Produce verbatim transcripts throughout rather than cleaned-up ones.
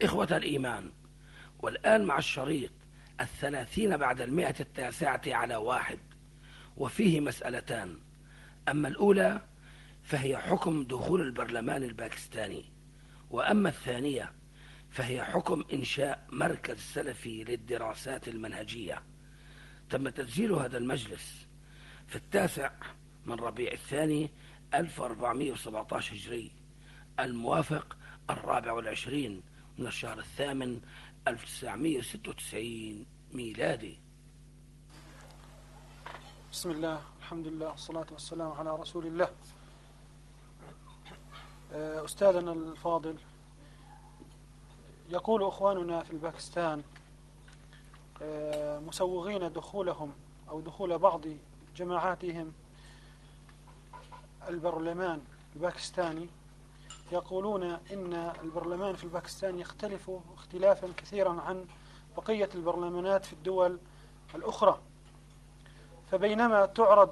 إخوة الإيمان، والآن مع الشريط الثلاثين بعد المئة التاسعة على واحد، وفيه مسألتان. أما الأولى فهي حكم دخول البرلمان الباكستاني، وأما الثانية فهي حكم إنشاء مركز سلفي للدراسات المنهجية. تم تسجيل هذا المجلس في التاسع من ربيع الثاني ألف وأربعمئة وسبعة عشر هجري، الموافق الرابع والعشرين من الشهر الثامن ألف وتسعمئة وستة وتسعين ميلادي. بسم الله، الحمد لله، والصلاة والسلام على رسول الله. أستاذنا الفاضل، يقول أخواننا في الباكستان مسوغين دخولهم أو دخول بعض جماعاتهم البرلمان الباكستاني، يقولون إن البرلمان في الباكستان يختلف اختلافا كثيرا عن بقية البرلمانات في الدول الأخرى، فبينما تعرض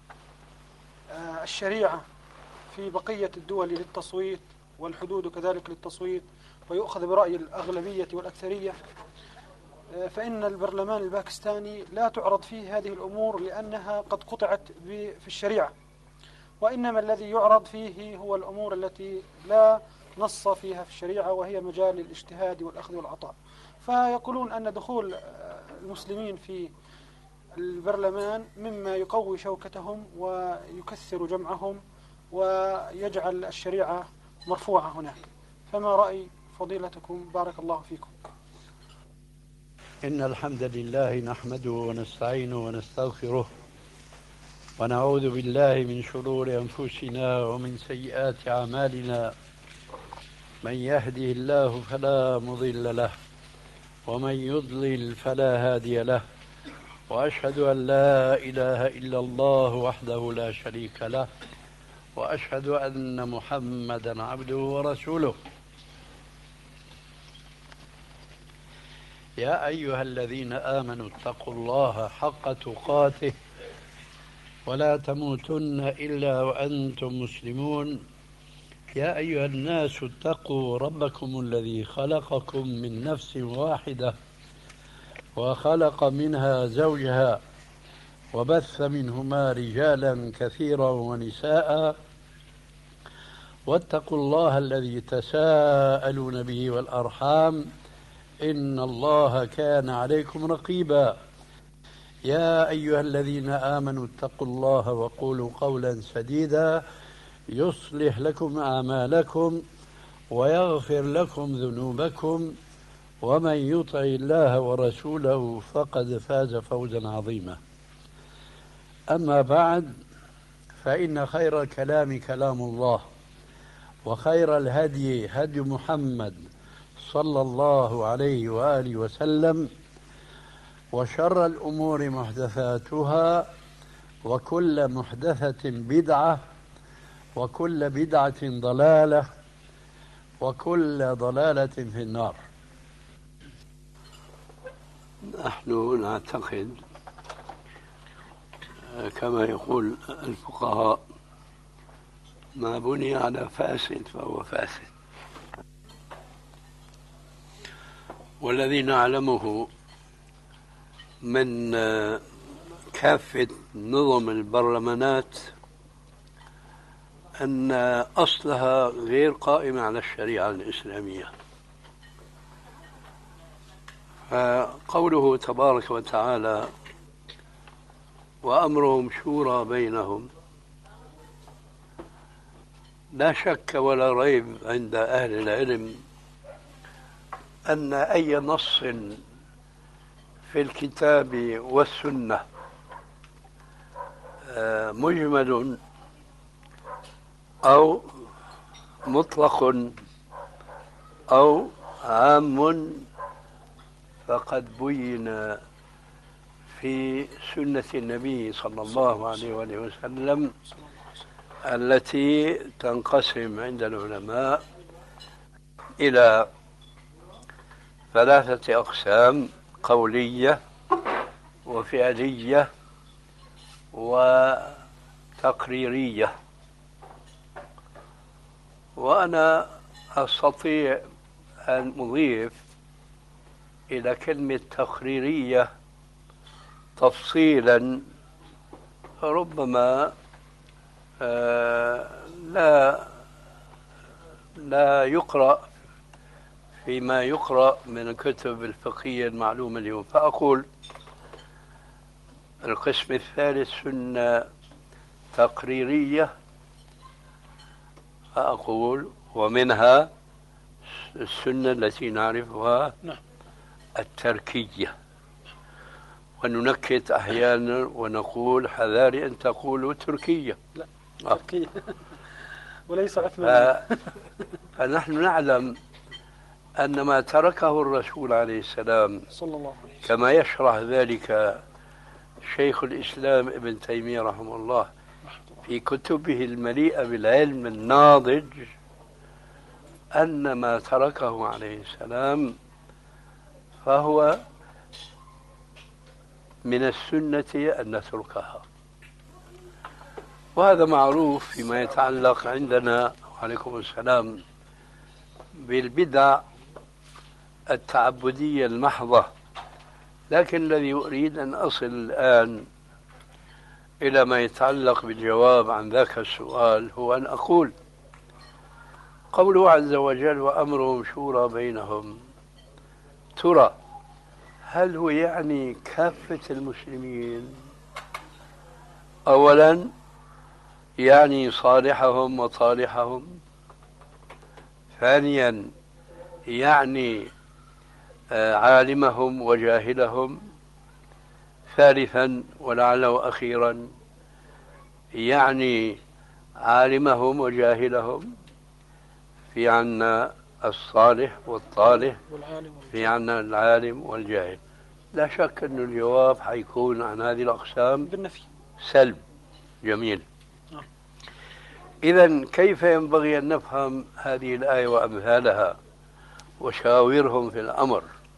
الشريعة في بقية الدول للتصويت والحدود كذلك للتصويت ويؤخذ برأي الأغلبية والأكثرية، فإن البرلمان الباكستاني لا تعرض فيه هذه الأمور لأنها قد قطعت في الشريعة، وإنما الذي يعرض فيه هو الأمور التي لا نص فيها في الشريعة، وهي مجال الاجتهاد والأخذ والعطاء. فيقولون أن دخول المسلمين في البرلمان مما يقوي شوكتهم ويكثر جمعهم ويجعل الشريعة مرفوعة هناك. فما رأي فضيلتكم؟ بارك الله فيكم. إن الحمد لله نحمده ونستعينه ونستغفره ونعوذ بالله من شرور أنفسنا ومن سيئات أعمالنا. من يهده الله فلا مضل له ومن يضلل فلا هادي له، وأشهد أن لا إله إلا الله وحده لا شريك له، وأشهد أن محمدا عبده ورسوله. يا أيها الذين آمنوا اتقوا الله حق تقاته ولا تموتن إلا وأنتم مسلمون. يا أيها الناس اتقوا ربكم الذي خلقكم من نفس واحدة وخلق منها زوجها وبث منهما رجالا كثيرا ونساء، واتقوا الله الذي تساءلون به والأرحام إن الله كان عليكم رقيبا. يا أيها الذين آمنوا اتقوا الله وقولوا قولا سديدا يصلح لكم أعمالكم ويغفر لكم ذنوبكم، ومن يطع الله ورسوله فقد فاز فوزا عظيما. أما بعد، فإن خير الكلام كلام الله، وخير الهدي هدي محمد صلى الله عليه وآله وسلم، وشر الأمور محدثاتها، وكل محدثة بدعة، وكل بدعة ضلالة، وكل ضلالة في النار. نحن نعتقد كما يقول الفقهاء: ما بني على فاسد فهو فاسد. والذي نعلمه من كافة نظم البرلمانات أن أصلها غير قائمة على الشريعة الإسلامية. فقوله تبارك وتعالى: وأمرهم شورى بينهم، لا شك ولا ريب عند أهل العلم أن أي نص في الكتاب والسنة مجمل أو مطلق أو عام فقد بين في سنة النبي صلى الله عليه وآله وسلم، التي تنقسم عند العلماء إلى ثلاثة أقسام: قولية وفعلية وتقريرية. وأنا أستطيع أن أضيف إلى كلمة تقريرية تفصيلا ربما آه لا لا يقرأ فيما يقرأ من الكتب الفقهية المعلومة اليوم، فأقول القسم الثالث سنة تقريرية، فأقول ومنها السنة التي نعرفها التركية، وننكت أحيانا ونقول حذاري أن تقولوا تركية. لا آه. تركية وليس عثمانية. فنحن نعلم أن ما تركه الرسول عليه السلام صلى الله عليه وسلم كما يشرح ذلك شيخ الإسلام ابن تيمية رحمه الله في كتبه المليئة بالعلم الناضج، أن ما تركه عليه السلام فهو من السنة أن نتركها، وهذا معروف فيما يتعلق عندنا وعليكم السلام بالبدع التعبدية المحضة. لكن الذي أريد أن أصل الآن إلى ما يتعلق بالجواب عن ذاك السؤال هو أن أقول قوله عز وجل وأمرهم شورى بينهم، ترى هل هو يعني كافة المسلمين؟ أولا يعني صالحهم وطالحهم، ثانيا يعني عالمهم وجاهلهم، ثالثا ولعله أخيرا يعني عالمهم وجاهلهم، في عنا الصالح والطالح، في عنا العالم والجاهل. لا شك أن الجواب حيكون عن هذه الأقسام بالنفي سلب. جميل. إذن كيف ينبغي أن نفهم هذه الآية وأمثالها؟ وشاورهم في الأمر.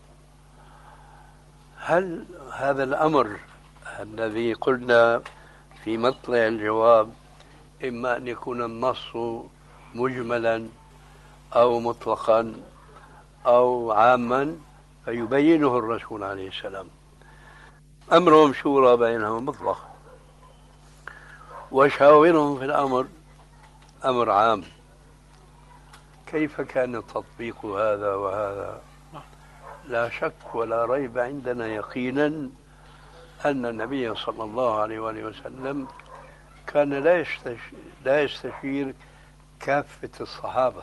هل هذا الأمر الذي قلنا في مطلع الجواب إما أن يكون النص مجملا أو مطلقا أو عاما فيبينه الرسول عليه السلام. أمرهم شورى بينهم مطلق، وشاورهم في الأمر أمر عام. كيف كان تطبيق هذا وهذا؟ لا شك ولا ريب عندنا يقينا أن النبي صلى الله عليه وآله وسلم كان لا يستشير, لا يستشير كافة الصحابة،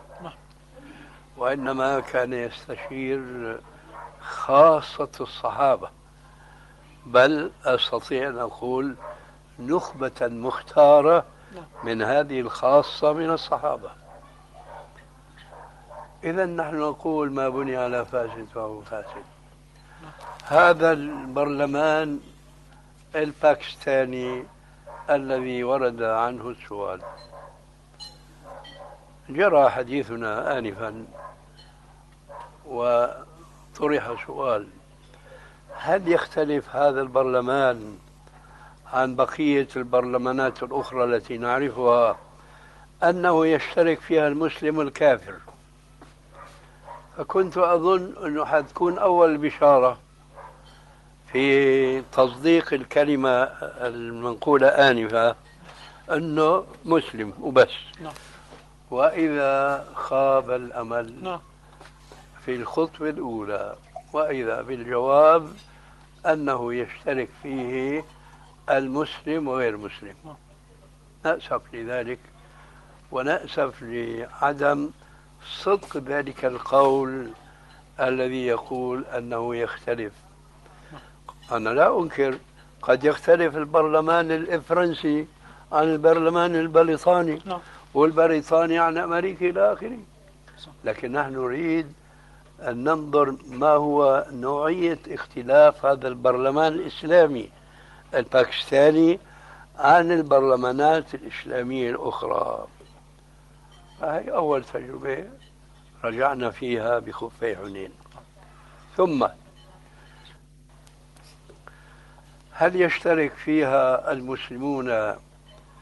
وإنما كان يستشير خاصة الصحابة، بل أستطيع أن أقول نخبة مختارة من هذه الخاصة من الصحابة. إذا نحن نقول ما بني على فاسد فهو فاسد. هذا البرلمان الباكستاني الذي ورد عنه السؤال، جرى حديثنا آنفا وطرح سؤال: هل يختلف هذا البرلمان عن بقية البرلمانات الأخرى التي نعرفها أنه يشترك فيها المسلم والكافر؟ فكنت أظن أنه حتكون أول بشارة في تصديق الكلمة المنقولة آنفة أنه مسلم وبس. وإذا خاب الأمل في الخطوة الأولى، وإذا بالجواب أنه يشترك فيه المسلم وغير المسلم. نأسف لذلك، ونأسف لعدم صدق ذلك القول الذي يقول أنه يختلف. أنا لا أنكر قد يختلف البرلمان الفرنسي عن البرلمان البريطاني، والبريطاني عن أمريكا إلى آخره، لكن نحن نريد أن ننظر ما هو نوعية اختلاف هذا البرلمان الإسلامي الباكستاني عن البرلمانات الإسلامية الأخرى. هذه أول تجربة رجعنا فيها بخفي حنين. ثم هل يشترك فيها المسلمون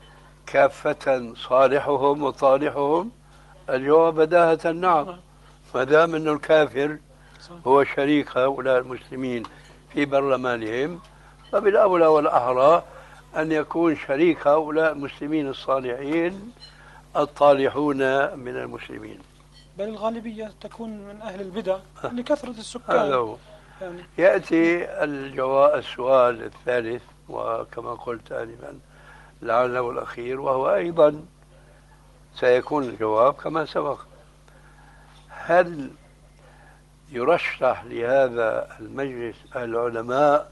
كافة صالحهم وطالحهم؟ الجواب بداهة نعم. ما دام أنه الكافر صحيح. هو شريك هؤلاء المسلمين في برلمانهم، فبالأولى والأحرى أن يكون شريك هؤلاء المسلمين الصالحين الطالحون من المسلمين. بل الغالبية تكون من أهل البدع لكثرة السكان. هذا هو. يعني يأتي الجواب السؤال الثالث، وكما قلت آنفا لعله الأخير، وهو أيضا سيكون الجواب كما سبق: هل يرشح لهذا المجلس العلماء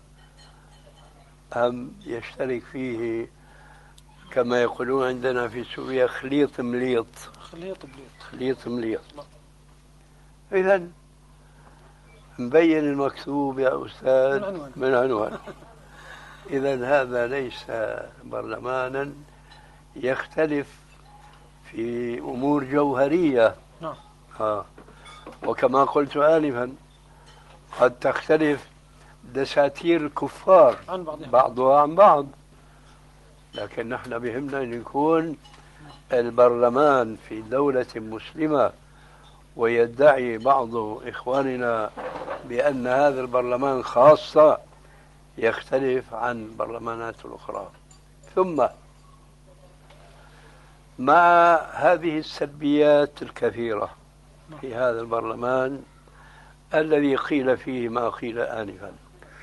أم يشترك فيه كما يقولون عندنا في سوريا خليط مليط؟ خليط بليط. خليط مليط. إذا مبين المكتوب يا أستاذ من عنوان, من عنوان. إذا هذا ليس برلمانا يختلف في أمور جوهرية. نعم. آه. وكما قلت آنفا قد تختلف دساتير الكفار عن بعضها. بعضها عن بعض، لكن نحن بهمنا أن يكون البرلمان في دولة مسلمة، ويدعي بعض إخواننا بأن هذا البرلمان خاصة يختلف عن البرلمانات الأخرى. ثم مع هذه السلبيات الكثيرة في هذا البرلمان الذي قيل فيه ما قيل آنفا،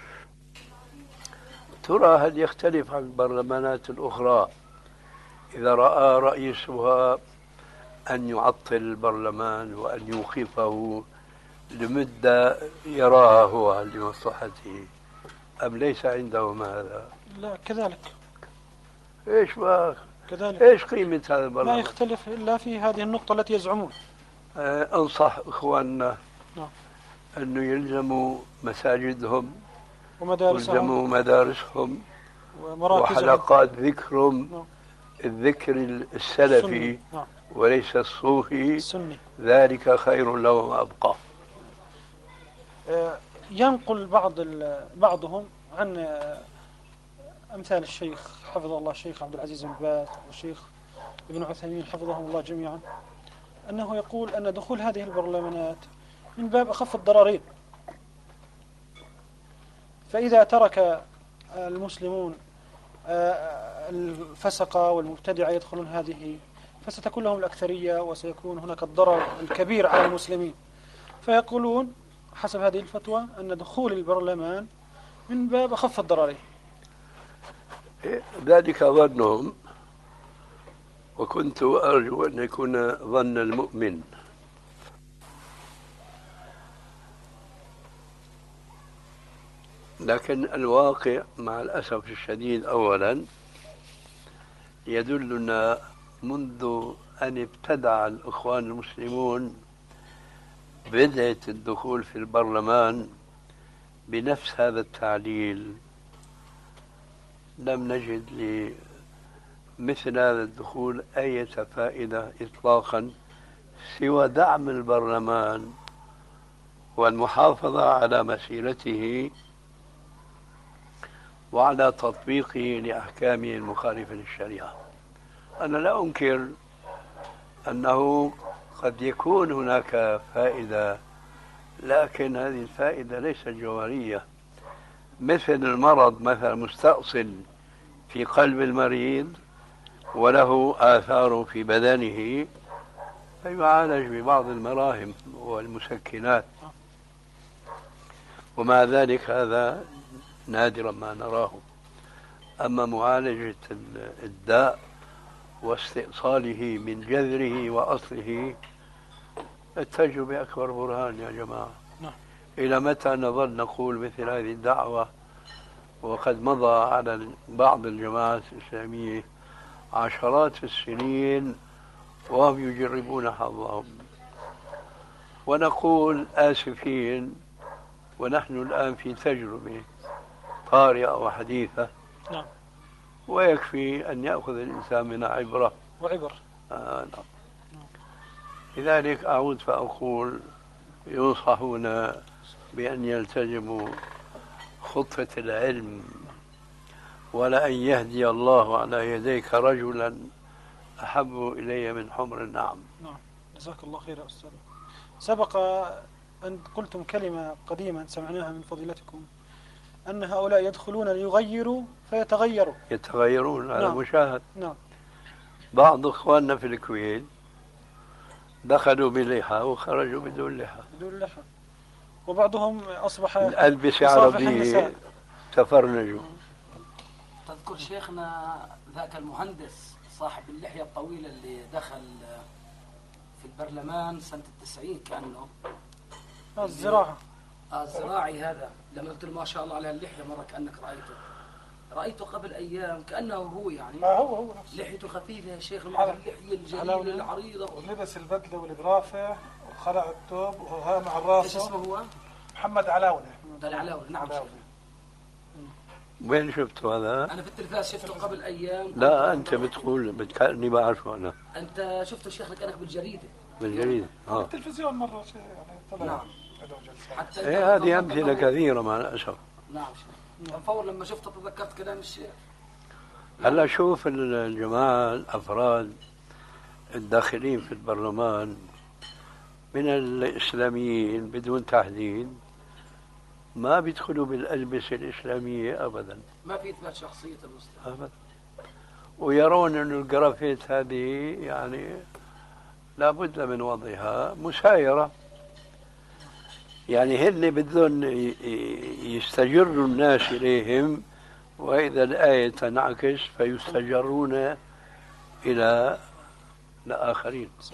ترى هل يختلف عن البرلمانات الأخرى إذا رأى رئيسها أن يعطل البرلمان وأن يوقفه لمدة يراها هو لمصلحته، أم ليس عندهم هذا؟ لا كذلك. إيش ما كذلك. إيش قيمة هذا البرلمان؟ لا يختلف إلا في هذه النقطة التي يزعمون. أه أنصح إخواننا نعم. أنه يلزموا مساجدهم ومدارسهم يلزموا مدارسهم ومراكزهم وحلقات ذكرهم. نعم. الذكر السلفي نعم. وليس الصوفي، السني، ذلك خير لهم وأبقى. ينقل بعض بعضهم عن أمثال الشيخ حفظه الله الشيخ عبد العزيز بن باز والشيخ ابن عثيمين حفظهم الله جميعا، أنه يقول أن دخول هذه البرلمانات من باب أخف الضررين، فإذا ترك المسلمون الفسقة والمبتدعة يدخلون هذه فستكون لهم الأكثرية وسيكون هناك الضرر الكبير على المسلمين، فيقولون حسب هذه الفتوى أن دخول البرلمان من باب أخف الضررين. ذلك ظنهم، وكنت أرجو أن يكون ظن المؤمن. لكن الواقع مع الأسف الشديد أولا يدلنا منذ أن ابتدع الإخوان المسلمون بدأة الدخول في البرلمان بنفس هذا التعليل، لم نجد لمثل هذا الدخول أي فائدة إطلاقا سوى دعم البرلمان والمحافظة على مسيرته وعلى تطبيقه لأحكامه المخالفة للشريعة. أنا لا أنكر أنه قد يكون هناك فائدة، لكن هذه الفائدة ليست جوهرية، مثل المرض مثلا مستأصل في قلب المريض وله آثار في بدنه فيعالج ببعض المراهم والمسكنات، ومع ذلك هذا نادرا ما نراه. أما معالجة الداء واستئصاله من جذره وأصله التجربة أكبر برهان يا جماعة. نعم. إلى متى نظل نقول مثل هذه الدعوة وقد مضى على بعض الجماعات الإسلامية عشرات السنين وهم يجربون حظهم، ونقول آسفين ونحن الآن في تجربة طارئة وحديثة. نعم. ويكفي أن يأخذ الإنسان منها عبرة وعبر. آه نعم. لذلك أعود فأقول ينصحون بأن يلتزموا خطة العلم، ولا أن يهدي الله على يديك رجلا أحب إلي من حمر النعم. نعم. جزاك الله خير يا أستاذ. سبق أن قلتم كلمة قديما سمعناها من فضيلتكم، أن هؤلاء يدخلون ليغيروا فيتغيروا. يتغيرون على نعم. مشاهد. نعم. بعض إخواننا في الكويت دخلوا بلحى وخرجوا بدون لحى. بدون لحى. وبعضهم أصبح الألبسة يصافح عربية النساء. تفرنجوا. تذكر شيخنا ذاك المهندس صاحب اللحية الطويلة اللي دخل في البرلمان سنة التسعين كأنه الزراعة. آه الزراعي هذا، لما قلت له ما شاء الله على اللحية مرة كأنك رأيته رأيته قبل أيام كأنه هو يعني. آه هو هو نفسه. لحيته خفيفة يا شيخ، مع اللحية الجليلة العريضة، ولبس البدلة والقرافة وخلع الثوب وها مع الراس. ايش اسمه هو؟ محمد علاونة. ده العلاوي. نعم شيخ. وين شفته هذا؟ أنا في التلفاز شفته قبل أيام. لا أنت بتقول بتكأني بعرفه أنا. أنت شفته شيخنا كأنك بالجريدة. بالجريدة. اه. التلفزيون مرة شيء يعني طلع. نعم. حتى إيه هذه أمثلة كثيرة مع الأسف. نعم شيخ. فور لما شفته تذكرت كلام الشيخ. هلا شوف الجماعة الأفراد الداخلين في البرلمان من الإسلاميين بدون تحديد ما بيدخلوا بالألبسة الإسلامية أبدا. ما في إثبات شخصية المسلم أبدا. ويرون أن الجرافيت هذه يعني لابد من وضعها مسايرة، يعني هن بدهم يستجروا الناس إليهم، وإذا الآية تنعكس فيستجرون إلى الآخرين. صح.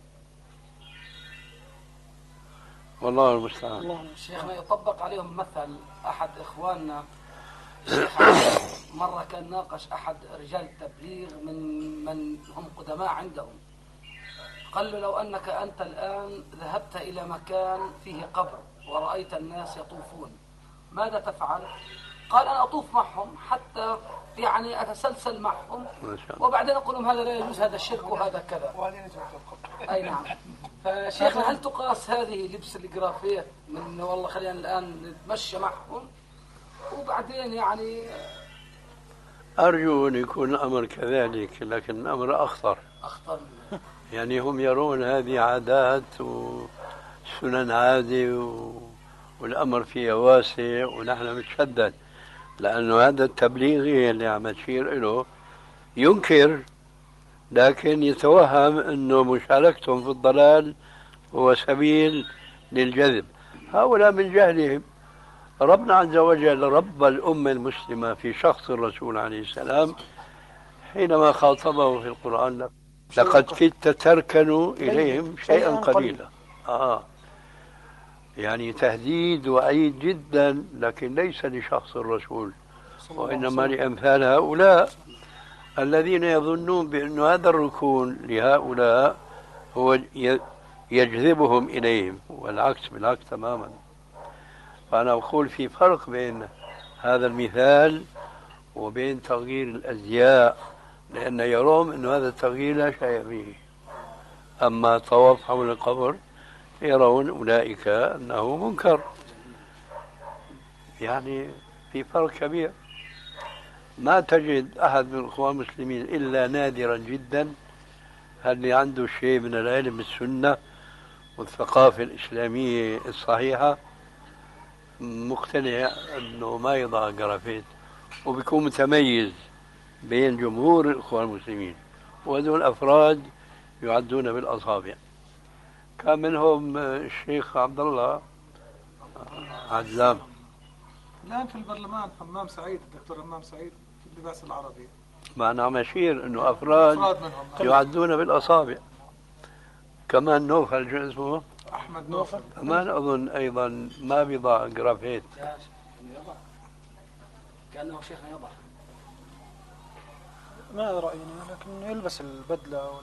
والله المستعان. شيخنا يطبق عليهم مثل أحد إخواننا الشيخ مرة كان ناقش أحد رجال التبليغ من من هم قدماء عندهم، قال له لو أنك أنت الآن ذهبت إلى مكان فيه قبر ورأيت الناس يطوفون ماذا تفعل؟ قال أنا أطوف معهم حتى يعني أتسلسل معهم وبعدين أقول لهم هذا لا يجوز، هذا الشرك وهذا كذا. أي نعم. فشيخنا هل تقاس هذه لبس الجرافية من والله خلينا الآن نتمشى معهم وبعدين يعني؟ أرجو أن يكون الأمر كذلك، لكن الأمر أخطر. أخطر. يعني هم يرون هذه عادات وسنن عادي و... والأمر فيها واسع ونحن نتشدد، لأنه هذا التبليغي اللي عم تشير له ينكر لكن يتوهم أنه مشاركتهم في الضلال هو سبيل للجذب. هؤلاء من جهلهم. ربنا عز وجل رب الأمة المسلمة في شخص الرسول عليه السلام حينما خاطبه في القرآن لقد كدت تركنوا إليهم شيئا قليلا. آه. يعني تهديد وعيد جدا، لكن ليس لشخص الرسول وإنما لأمثال هؤلاء الذين يظنون بأن هذا الركون لهؤلاء هو يجذبهم إليهم، والعكس بالعكس تماما. فأنا أقول في فرق بين هذا المثال وبين تغيير الأزياء، لأن يرون أن هذا التغيير لا شيء فيه. أما طواف حول القبر يرون أولئك أنه منكر. يعني في فرق كبير. ما تجد أحد من الإخوان المسلمين إلا نادرا جدا اللي عنده شيء من العلم بالسنة والثقافة الإسلامية الصحيحة مقتنع أنه ما يضع جرافيت، وبيكون متميز بين جمهور الإخوان المسلمين، وهذول الأفراد يعدون بالأصابع. كان منهم الشيخ عبد الله عزام. الآن في البرلمان حمام سعيد، الدكتور حمام سعيد في اللباس العربي. ما أنا عم أشير أنه أفراد, أفراد منهم يعدون بالأصابع. كمان نوفل شو اسمه؟ أحمد نوفل. كمان أظن أيضا ما بيضع جرافيت. كأنه شيخنا يضع. ما رأينا، لكن يلبس البدلة وال...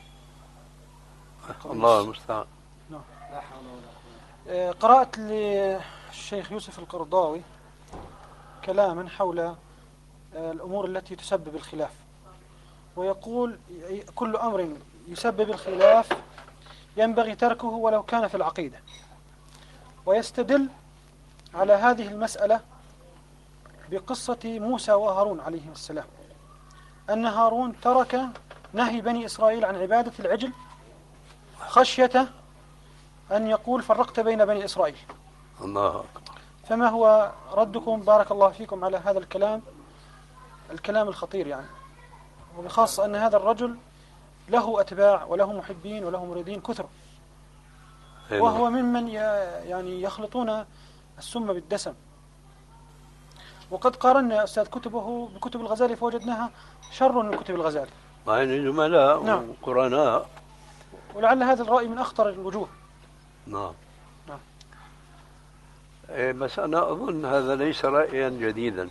الله المستعان. نعم. لا حول ولا قوة. قرأت للشيخ يوسف القرضاوي كلاما حول الأمور التي تسبب الخلاف، ويقول كل أمر يسبب الخلاف ينبغي تركه ولو كان في العقيدة، ويستدل على هذه المسألة بقصة موسى وهارون عليهم السلام، أن هارون ترك نهي بني إسرائيل عن عبادة العجل خشية أن يقول فرقت بين بني إسرائيل. الله أكبر. فما هو ردكم بارك الله فيكم على هذا الكلام الكلام الخطير يعني، وبخاصة أن هذا الرجل له أتباع وله محبين وله مريدين كثر، وهو ممن يعني يخلطون السم بالدسم. وقد قارنا يا أستاذ كتبه بكتب الغزالي فوجدناها شر من كتب الغزالي، مع أن زملاء نعم. وقرناء. ولعل هذا الرأي من أخطر الوجوه. نعم. نعم. إيه، بس أنا أظن هذا ليس رأيا جديدا.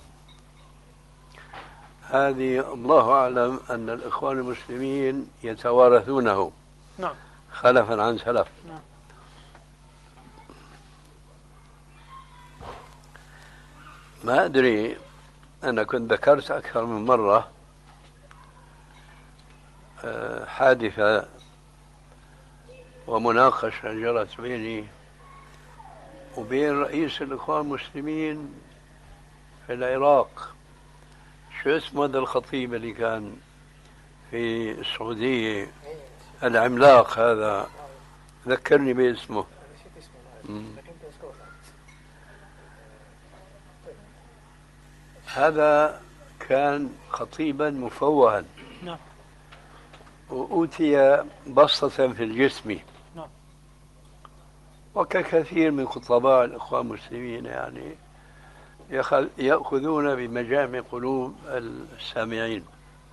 هذه الله أعلم أن الإخوان المسلمين يتوارثونه، نعم. خلفا عن سلف. نعم. ما أدري، أنا كنت ذكرت أكثر من مرة حادثة ومناقشة جرت بيني وبين رئيس الإخوان المسلمين في العراق. شو اسمه هذا الخطيب اللي كان في السعودية العملاق هذا؟ ذكرني باسمه. هذا كان خطيبا مفوها، نعم. وأوتي بسطة في الجسم، نعم. وككثير من خطباء الإخوان المسلمين يعني يأخذون بمجامع قلوب السامعين.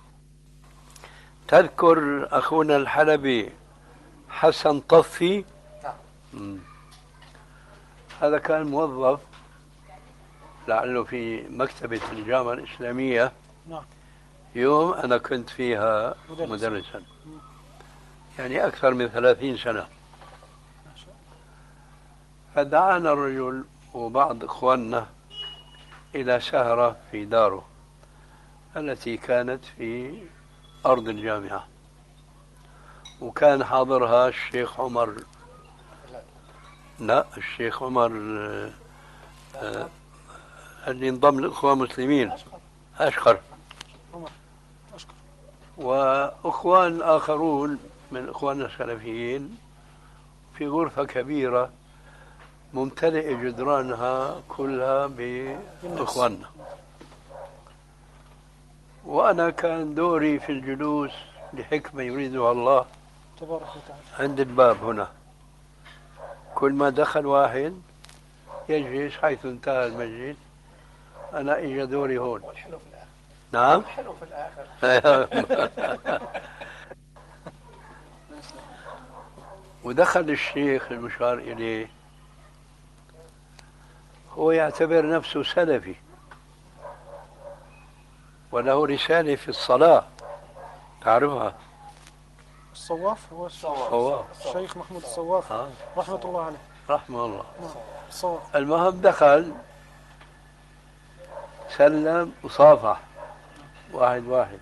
تذكر أخونا الحلبي حسن طفي؟ نعم. هذا كان موظف لعله في مكتبة الجامعة الإسلامية. نعم. يوم أنا كنت فيها مدرسا, مدرسا. يعني أكثر من ثلاثين سنة. فدعانا الرجل وبعض إخواننا إلى سهرة في داره التي كانت في أرض الجامعة، وكان حاضرها الشيخ عمر، لا الشيخ عمر آه اللي انضم للإخوان المسلمين، أشقر، وأخوان آخرون من إخواننا السلفيين في غرفة كبيرة ممتلئ جدرانها كلها بإخواننا. وأنا كان دوري في الجلوس لحكمة يريدها الله تبارك وتعالى عند الباب هنا. كل ما دخل واحد يجلس حيث انتهى المجلس، أنا إجا دوري هون. والحلو في الآخر. نعم. الحلو في الآخر. ودخل الشيخ المشار إليه، هو يعتبر نفسه سلفي وله رسالة في الصلاة تعرفها؟ الصواف هو الصواف، الشيخ محمود الصواف آه. رحمة الله عليه. رحمه الله. الصواف. المهم دخل سلم وصافح واحد واحد،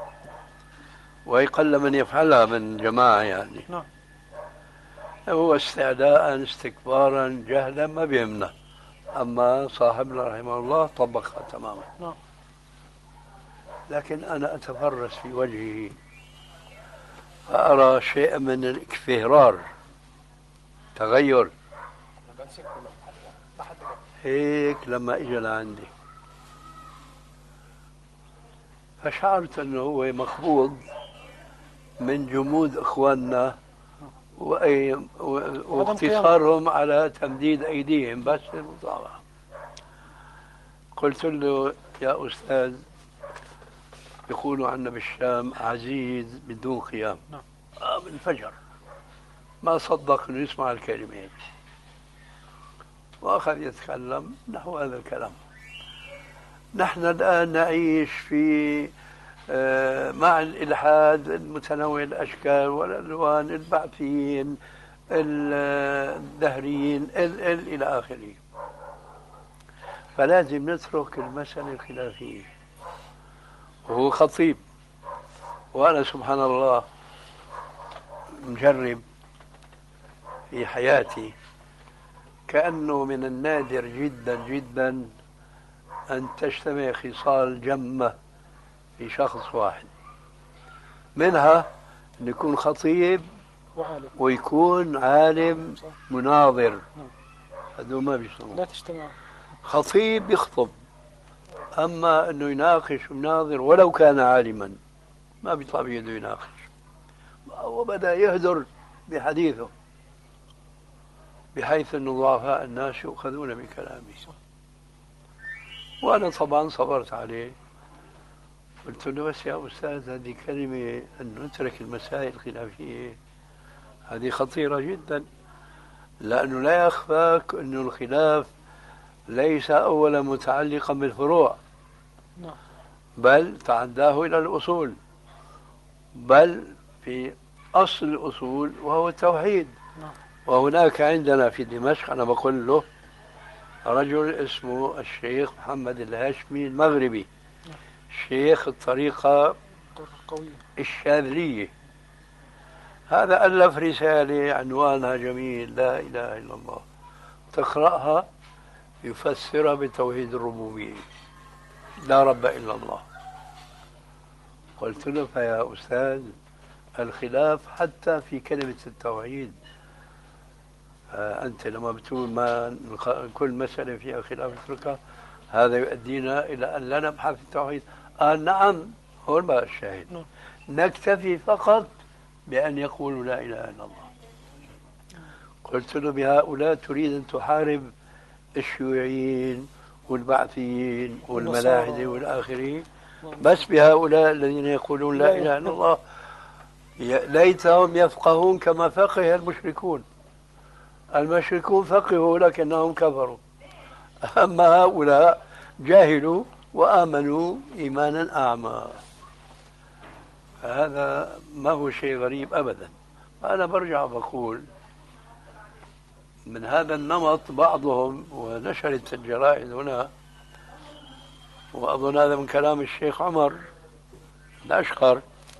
ويقل من يفعلها من جماعة يعني. نعم. هو استعداء استكبارا جهلا ما بيهمنا، أما صاحبنا رحمه الله طبقها تماما. نعم. لكن أنا أتفرس في وجهه فأرى شيء من الاكفهرار، تغير هيك لما إجا لعندي، فشعرت أنه هو مخبوض من جمود إخواننا واقتصارهم على تمديد أيديهم بس للمصالحة. قلت له يا أستاذ، يقولوا عنا بالشام عزيز بدون قيام. نعم. آه من الفجر ما صدق أنه يسمع الكلمات، وأخذ يتكلم نحو هذا الكلام. نحن الآن نعيش في آه مع الإلحاد المتنوع الأشكال والألوان، البعثيين، الدهريين، ال ال إلى آخره. فلازم نترك المسألة الخلافية. وهو خطيب، وأنا سبحان الله مجرب في حياتي كأنه من النادر جدا جدا أن تجتمع خصال جمة في شخص واحد، منها أن يكون خطيب وعالم ويكون عالم صح. مناظر. نعم. هذول ما بيسمعوا. لا تجتمع. خطيب يخطب، أما أنه يناقش ويناظر ولو كان عالما ما بيطلع بيده يناقش، وبدأ يهدر بحديثه بحيث أن ضعفاء الناس يؤخذون بكلامه. وأنا طبعا صبرت عليه، قلت له بس يا أستاذ هذه كلمة أن نترك المسائل الخلافية هذه خطيرة جدا، لأنه لا يخفاك أن الخلاف ليس أولا متعلقا بالفروع، نعم. بل تعداه إلى الأصول، بل في أصل الأصول وهو التوحيد. نعم. وهناك عندنا في دمشق أنا بقول له رجل اسمه الشيخ محمد الهاشمي المغربي، شيخ الطريقة قوية الشاذلية، هذا ألف رسالة عنوانها جميل، لا إله إلا الله، تقرأها يفسرها بتوحيد الربوبية، لا رب إلا الله. قلت له فيا أستاذ الخلاف حتى في كلمة التوحيد، أنت لما بتقول ما كل مسألة فيها خلاف اتركها، هذا يؤدينا إلى أن لا نبحث في التوحيد. قال نعم، هون بقى الشاهد، نكتفي فقط بأن يقولوا لا إله إلا الله. قلت له بهؤلاء تريد أن تحارب الشيوعيين والبعثيين والملاحدة والآخرين؟ بس بهؤلاء الذين يقولون لا إله إلا الله ليتهم يفقهون كما فقه المشركون. المشركون فقهوا لكنهم كفروا، أما هؤلاء جاهلوا وآمنوا إيمانا أعمى. هذا ما هو شيء غريب أبدا. أنا برجع بقول من هذا النمط بعضهم، ونشرت الجرائد هنا، وأظن هذا من كلام الشيخ عمر الأشقر،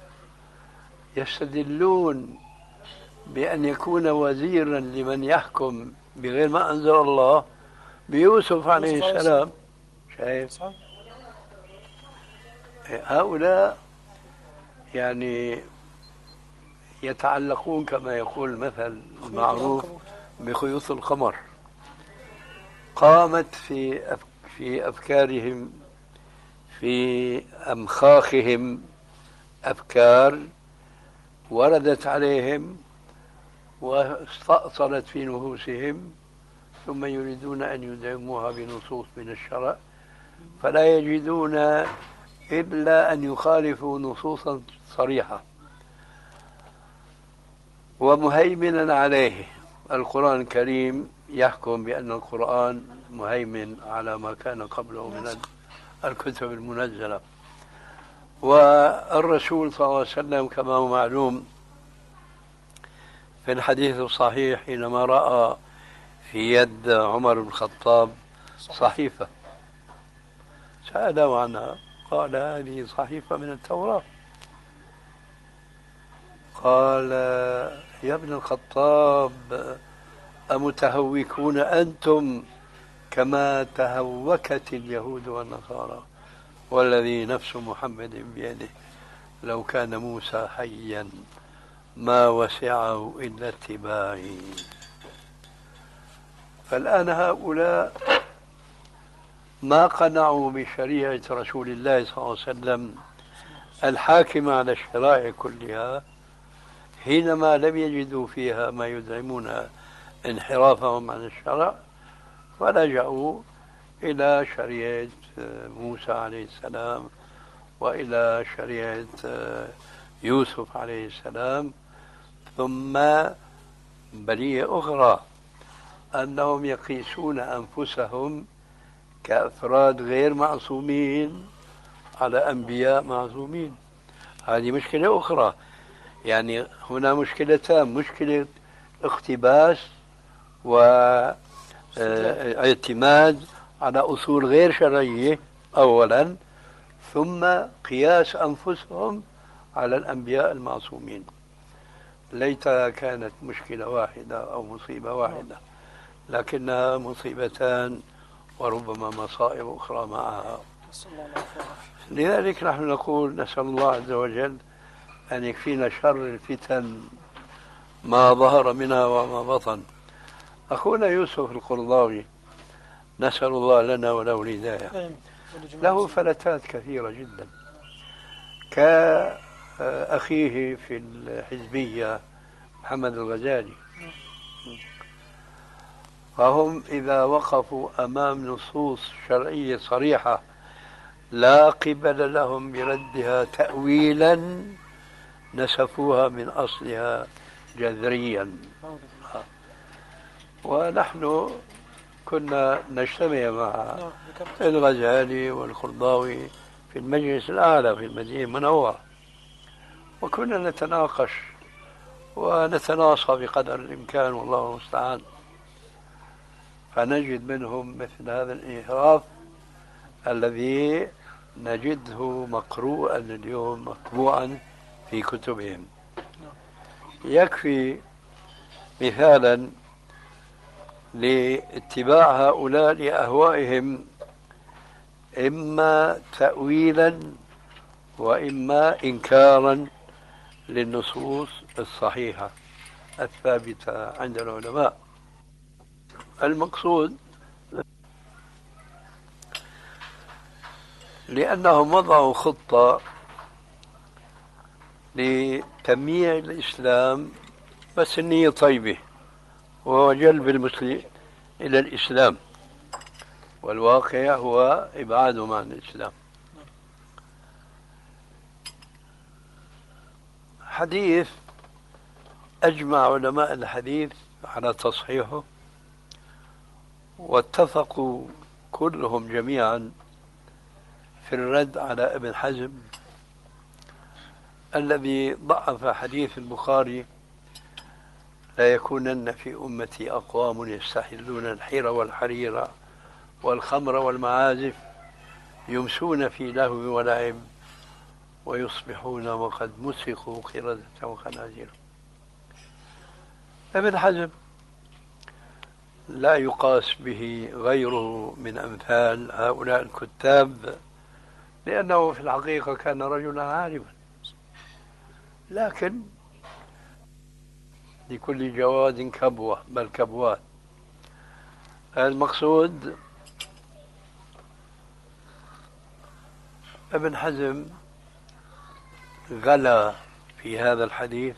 يستدلون بأن يكون وزيرا لمن يحكم بغير ما أنزل الله بيوسف عليه السلام. شايف هؤلاء يعني يتعلقون كما يقول المثل المعروف بخيوط القمر. قامت في في أفكارهم في أمخاخهم أفكار وردت عليهم واستأصلت في نفوسهم، ثم يريدون أن يدعموها بنصوص من الشرع، فلا يجدون إلا أن يخالفوا نصوصا صريحة ومهيمنا عليه. القرآن الكريم يحكم بأن القرآن مهيمن على ما كان قبله من الكتب المنزلة، والرسول صلى الله عليه وسلم كما هو معلوم في الحديث الصحيح حينما رأى في يد عمر بن الخطاب صحيفة سأله عنها، قال هذه صحيفة من التوراة. قال يا ابن الخطاب أمتهوكون أنتم كما تهوكت اليهود والنصارى، والذي نفس محمد بيده لو كان موسى حيا ما وسعه إلا اتباعي. فالآن هؤلاء ما قنعوا بشريعة رسول الله صلى الله عليه وسلم الحاكمة على الشرائع كلها، حينما لم يجدوا فيها ما يدعمون انحرافهم عن الشرع، فلجأوا إلى شريعة موسى عليه السلام وإلى شريعة يوسف عليه السلام. ثم بلية أخرى أنهم يقيسون أنفسهم كأفراد غير معصومين على أنبياء معصومين. هذه مشكلة أخرى. يعني هنا مشكلتان: مشكلة اقتباس واعتماد على أصول غير شرعية أولا، ثم قياس أنفسهم على الأنبياء المعصومين. ليتها كانت مشكلة واحدة أو مصيبة واحدة، لكنها مصيبتان وربما مصائب أخرى معها. لذلك نحن نقول نسأل الله عز وجل أن يكفينا شر الفتن ما ظهر منها وما بطن. أخونا يوسف القرضاوي نسأل الله لنا وله الهداية، له فلتات كثيرة جدا، كأخيه في الحزبية محمد الغزالي. فهم إذا وقفوا أمام نصوص شرعية صريحة لا قبل لهم بردها تأويلا نسفوها من أصلها جذريا. ونحن كنا نجتمع مع الغزالي والقرضاوي في المجلس الأعلى في المدينة المنورة، وكنا نتناقش ونتناصى بقدر الإمكان والله المستعان، فنجد منهم مثل هذا الانحراف الذي نجده مقروءا اليوم مطبوعا في كتبهم. يكفي مثالا لاتباع هؤلاء لأهوائهم، إما تأويلا وإما إنكارا للنصوص الصحيحة الثابتة عند العلماء. المقصود لأنهم وضعوا خطة لتمييع الإسلام، بس النية طيبة، وهو جلب المسلم إلى الإسلام، والواقع هو إبعادهم عن الإسلام. حديث أجمع علماء الحديث على تصحيحه، واتفقوا كلهم جميعا في الرد على ابن حزم الذي ضعف حديث البخاري: لا يكونن في أمتي أقوام يستحلون الحير والحرير والخمر والمعازف يمسون في لهو ولعب ويصبحون وقد مسخوا قردة وخنازير. ابن حزم لا يقاس به غيره من أمثال هؤلاء الكتاب، لأنه في الحقيقة كان رجلا عالما، لكن لكل جواد كبوة بل كبوات. المقصود ابن حزم غلا في هذا الحديث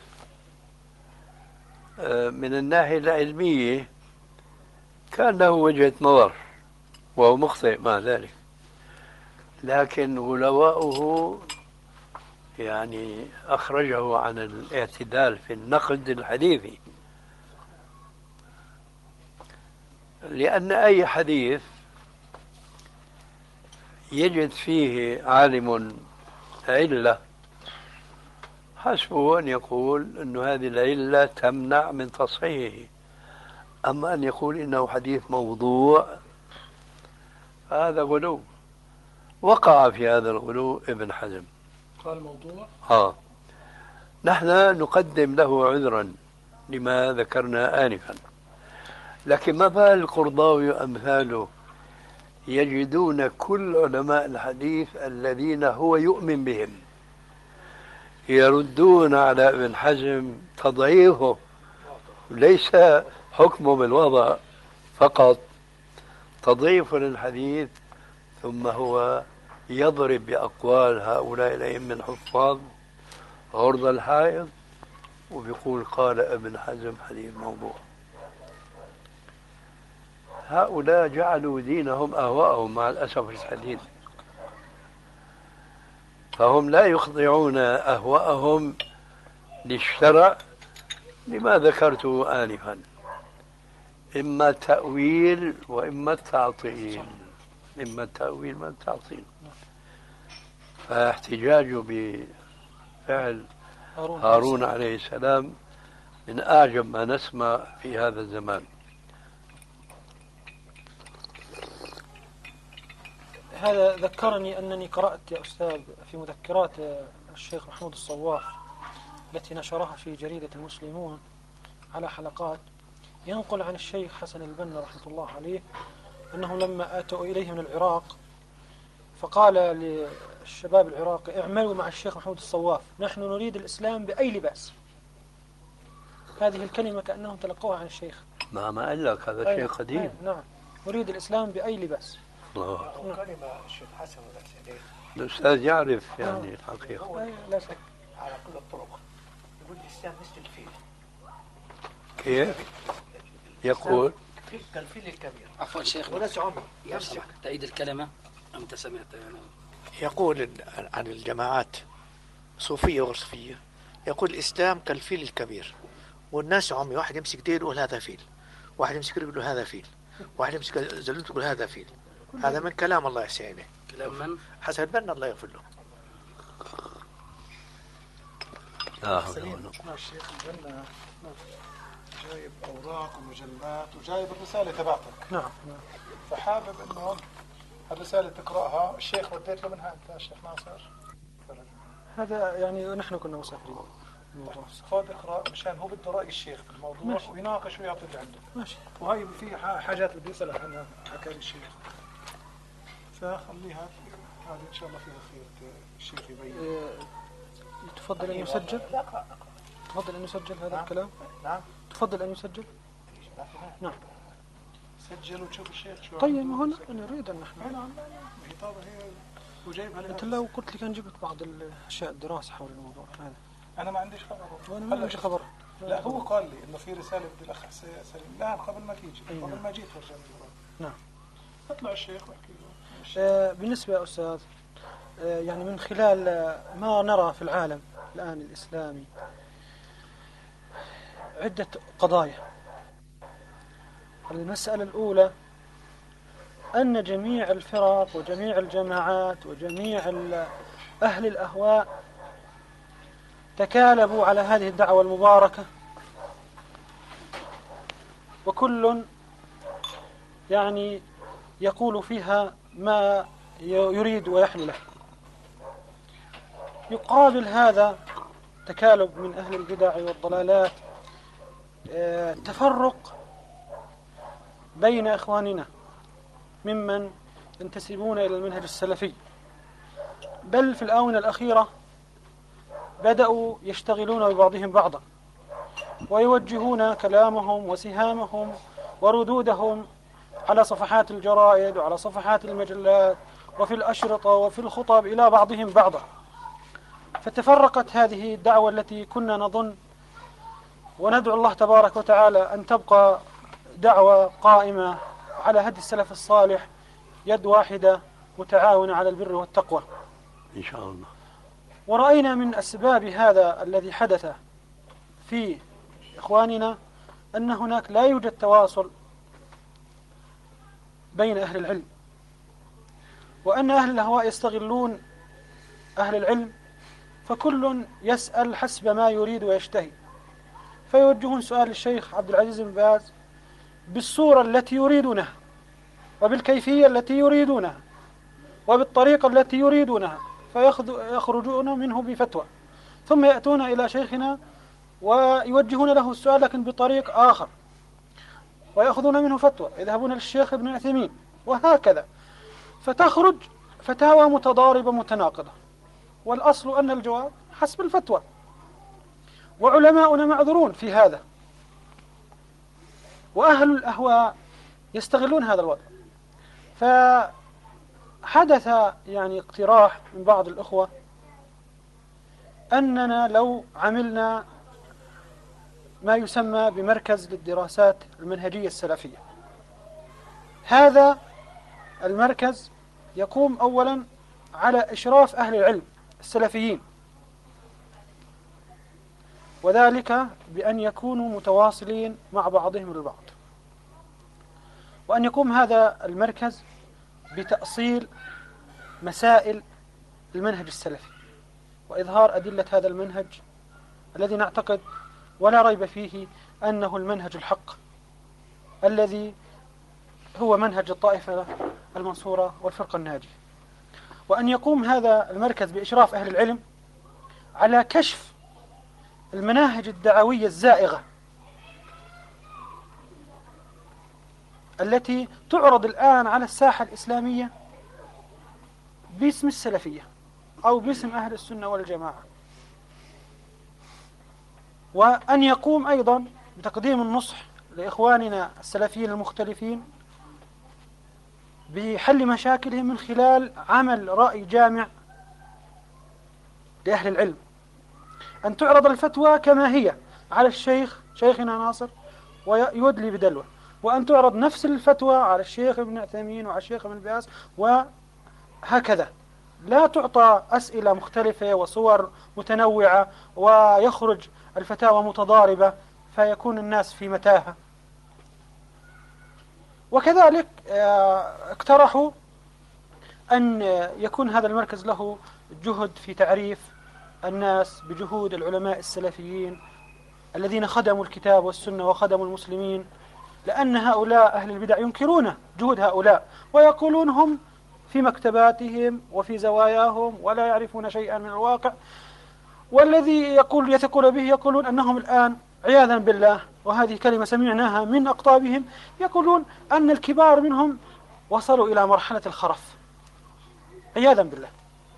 من الناحية العلمية، كان له وجهة نظر وهو مخطئ مع ذلك، لكن غلواؤه يعني أخرجه عن الاعتدال في النقد الحديثي. لأن أي حديث يجد فيه عالم علة حسبه أن يقول أن هذه العلة تمنع من تصحيحه، أما أن يقول إنه حديث موضوع هذا غلو. وقع في هذا الغلو ابن حزم، قال موضوع. ها نحن نقدم له عذرا لما ذكرنا آنفا، لكن ما بال القرضاوي وأمثاله يجدون كل علماء الحديث الذين هو يؤمن بهم يردون على ابن حزم تضعيفه، ليس حكمه بالوضع فقط، تضعيف للحديث، ثم هو يضرب بأقوال هؤلاء الأئمة الحفاظ عرض الحائض وبيقول قال ابن حزم حديث موضوع. هؤلاء جعلوا دينهم أهواءهم مع الأسف الشديد، فهم لا يخضعون أهواءهم للشرع لما ذكرته آنفا، إما التأويل وإما التعطيل، إما التأويل وإما التعطيل. فاحتجاجه بفعل هارون عليه السلام من أعجب ما نسمع في هذا الزمان. هذا ذكرني أنني قرأت يا أستاذ في مذكرات الشيخ محمود الصواف التي نشرها في جريدة المسلمون على حلقات، ينقل عن الشيخ حسن البنا رحمة الله عليه أنهم لما آتوا إليه من العراق فقال للشباب العراقي: اعملوا مع الشيخ محمود الصواف، نحن نريد الإسلام بأي لباس. هذه الكلمة كأنهم تلقوها عن الشيخ. ما ما قال لك هذا شيء قديم. أي نعم. يريد الإسلام بأي لباس. الله. نعم. كلمة الشيخ حسن الأسئلة الأستاذ يعرف يعني الحقيقة. أي لا شك. على كل الطرق يقول الإسلام مثل الفيل. كيف؟ يقول كالفيل الكبير. عفوا شيخ، وناس عمر لو سمحت تعيد الكلمة. أنت سمعت يعني. يقول عن الجماعات صوفية وصفية، يقول الإسلام كالفيل الكبير والناس عمي، واحد يمسك ديل يقول هذا فيل، واحد يمسك يقول هذا فيل، واحد يمسك زلمته يقول هذا فيل. هذا من كلام الله يسعده. كلام من؟ حسن البنا الله يغفر له. لا الشيخ البنا جايب أوراق ومجلات وجايب الرسالة تبعتك. نعم نعم. فحابب إنه الرسالة تقرأها. الشيخ وديت له منها أنت الشيخ ناصر؟ هذا يعني نحن كنا مسافرين. خذ اقرأ مشان هو بده رأي الشيخ في الموضوع ماشي. ويناقش ويعطي اللي عنده. ماشي. وهي في حاجات اللي بيسأل عنها حكى لي الشيخ، فخليها هذه إن شاء الله فيها خير الشيخ يبين. إيه، تفضل أن يسجل. تفضل أن يسجل هذا نعم. الكلام. نعم. تفضل أن يسجل. نعم. سجل وتشوف الشيخ شو طيب عنده. ما هنا نريد أن نحن. نعم هي طبعا هي وجايبها لنا. أنت لو قلت لي كان جبت بعض الأشياء الدراسة حول الموضوع هذا. أنا ما عنديش خبر. وأنا ما عندي خبر. لا هو قال لي إنه في رسالة بدي الأخ سليم. لا قبل ما تيجي أي قبل نعم. ما جيت ورجعني الورق. نعم. اطلع الشيخ واحكي له. آه، بالنسبة يا أستاذ، آه، يعني من خلال آه، ما نرى في العالم الآن الإسلامي عدة قضايا. المسألة الأولى أن جميع الفرق وجميع الجماعات وجميع ال- أهل الأهواء تكالبوا على هذه الدعوة المباركة، وكل يعني يقول فيها ما يريد ويحلو له. يقابل هذا تكالب من أهل البدع والضلالات، آه، تفرق بين إخواننا ممن ينتسبون إلى المنهج السلفي، بل في الآونة الأخيرة بدأوا يشتغلون ببعضهم بعضا ويوجهون كلامهم وسهامهم وردودهم على صفحات الجرائد وعلى صفحات المجلات وفي الأشرطة وفي الخطب إلى بعضهم بعضا. فتفرقت هذه الدعوة التي كنا نظن وندعو الله تبارك وتعالى أن تبقى دعوة قائمة على هدي السلف الصالح، يد واحدة متعاونة على البر والتقوى إن شاء الله. ورأينا من أسباب هذا الذي حدث في إخواننا أن هناك لا يوجد تواصل بين أهل العلم، وأن أهل الأهواء يستغلون أهل العلم، فكل يسأل حسب ما يريد ويشتهي، فيوجهون سؤال الشيخ عبد العزيز بن باز بالصورة التي يريدونها وبالكيفية التي يريدونها وبالطريقة التي يريدونها، فيخرجون منه بفتوى، ثم يأتون إلى شيخنا ويوجهون له السؤال لكن بطريق آخر ويأخذون منه فتوى، يذهبون للشيخ ابن عثيمين وهكذا، فتخرج فتاوى متضاربة متناقضة، والأصل أن الجواب حسب الفتوى، وعلماؤنا معذورون في هذا، وأهل الأهواء يستغلون هذا الوضع. فحدث يعني اقتراح من بعض الأخوة أننا لو عملنا ما يسمى بمركز للدراسات المنهجية السلفية. هذا المركز يقوم أولا على إشراف أهل العلم السلفيين، وذلك بأن يكونوا متواصلين مع بعضهم البعض، وأن يقوم هذا المركز بتأصيل مسائل المنهج السلفي وإظهار أدلة هذا المنهج الذي نعتقد ولا ريب فيه أنه المنهج الحق الذي هو منهج الطائفة المنصورة والفرقة الناجية، وأن يقوم هذا المركز بإشراف أهل العلم على كشف المناهج الدعوية الزائغة التي تعرض الآن على الساحة الإسلامية باسم السلفية أو باسم أهل السنة والجماعة، وأن يقوم أيضا بتقديم النصح لإخواننا السلفيين المختلفين بحل مشاكلهم من خلال عمل رأي جامع لأهل العلم، أن تعرض الفتوى كما هي على الشيخ شيخنا ناصر ويدلي بدلوه، وأن تعرض نفس الفتوى على الشيخ ابن عثيمين وعلى الشيخ ابن باز، وهكذا. لا تعطى أسئلة مختلفة وصور متنوعة ويخرج الفتاوى متضاربة فيكون الناس في متاهة. وكذلك اقترحوا أن يكون هذا المركز له جهد في تعريف الناس بجهود العلماء السلفيين الذين خدموا الكتاب والسنة وخدموا المسلمين، لأن هؤلاء أهل البدع ينكرون جهود هؤلاء ويقولون هم في مكتباتهم وفي زواياهم ولا يعرفون شيئا من الواقع، والذي يقول يتقول به يقولون أنهم الآن عياذا بالله، وهذه كلمة سمعناها من أقطابهم، يقولون أن الكبار منهم وصلوا إلى مرحلة الخرف عياذا بالله.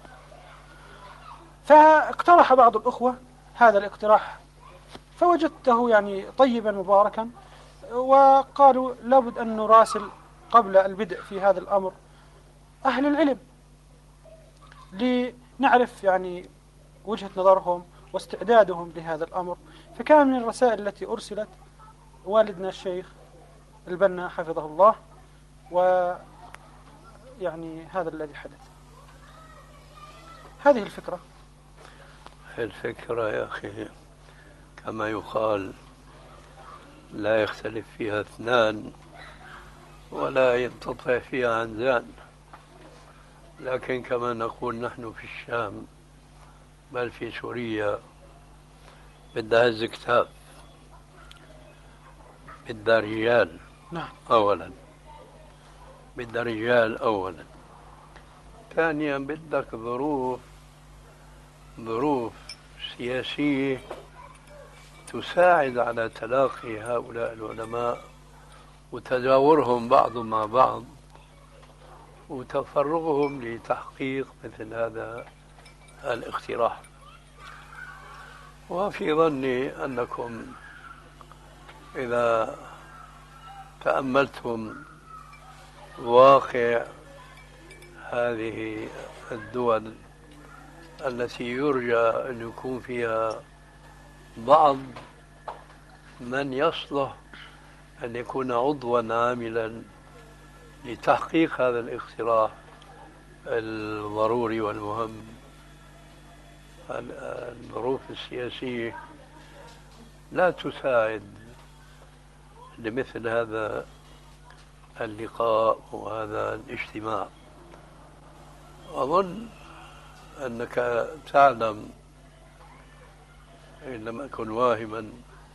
فاقترح بعض الأخوة هذا الاقتراح فوجدته يعني طيبا مباركا، وقالوا لابد أن نراسل قبل البدء في هذا الأمر أهل العلم لنعرف يعني وجهة نظرهم واستعدادهم لهذا الأمر. فكان من الرسائل التي أرسلت والدنا الشيخ البنا حفظه الله، ويعني هذا الذي حدث. هذه الفكرة الفكرة يا أخي كما يقال لا يختلف فيها اثنان ولا ينتطع فيها عنزان، لكن كما نقول نحن في الشام بل في سوريا بدها هز كتاب، بدها رجال. نعم. أولا بدها رجال أولا، ثانيا بدك ظروف ظروف سياسية تساعد على تلاقي هؤلاء العلماء وتجاورهم بعض مع بعض وتفرغهم لتحقيق مثل هذا الاقتراح. وفي ظني أنكم إذا تأملتم واقع هذه الدول التي يرجى أن يكون فيها بعض من يصلح أن يكون عضوا عاملا لتحقيق هذا الاقتراح الضروري والمهم، الظروف السياسية لا تساعد لمثل هذا اللقاء وهذا الاجتماع. أظن أنك تعلم إن لم أكن واهما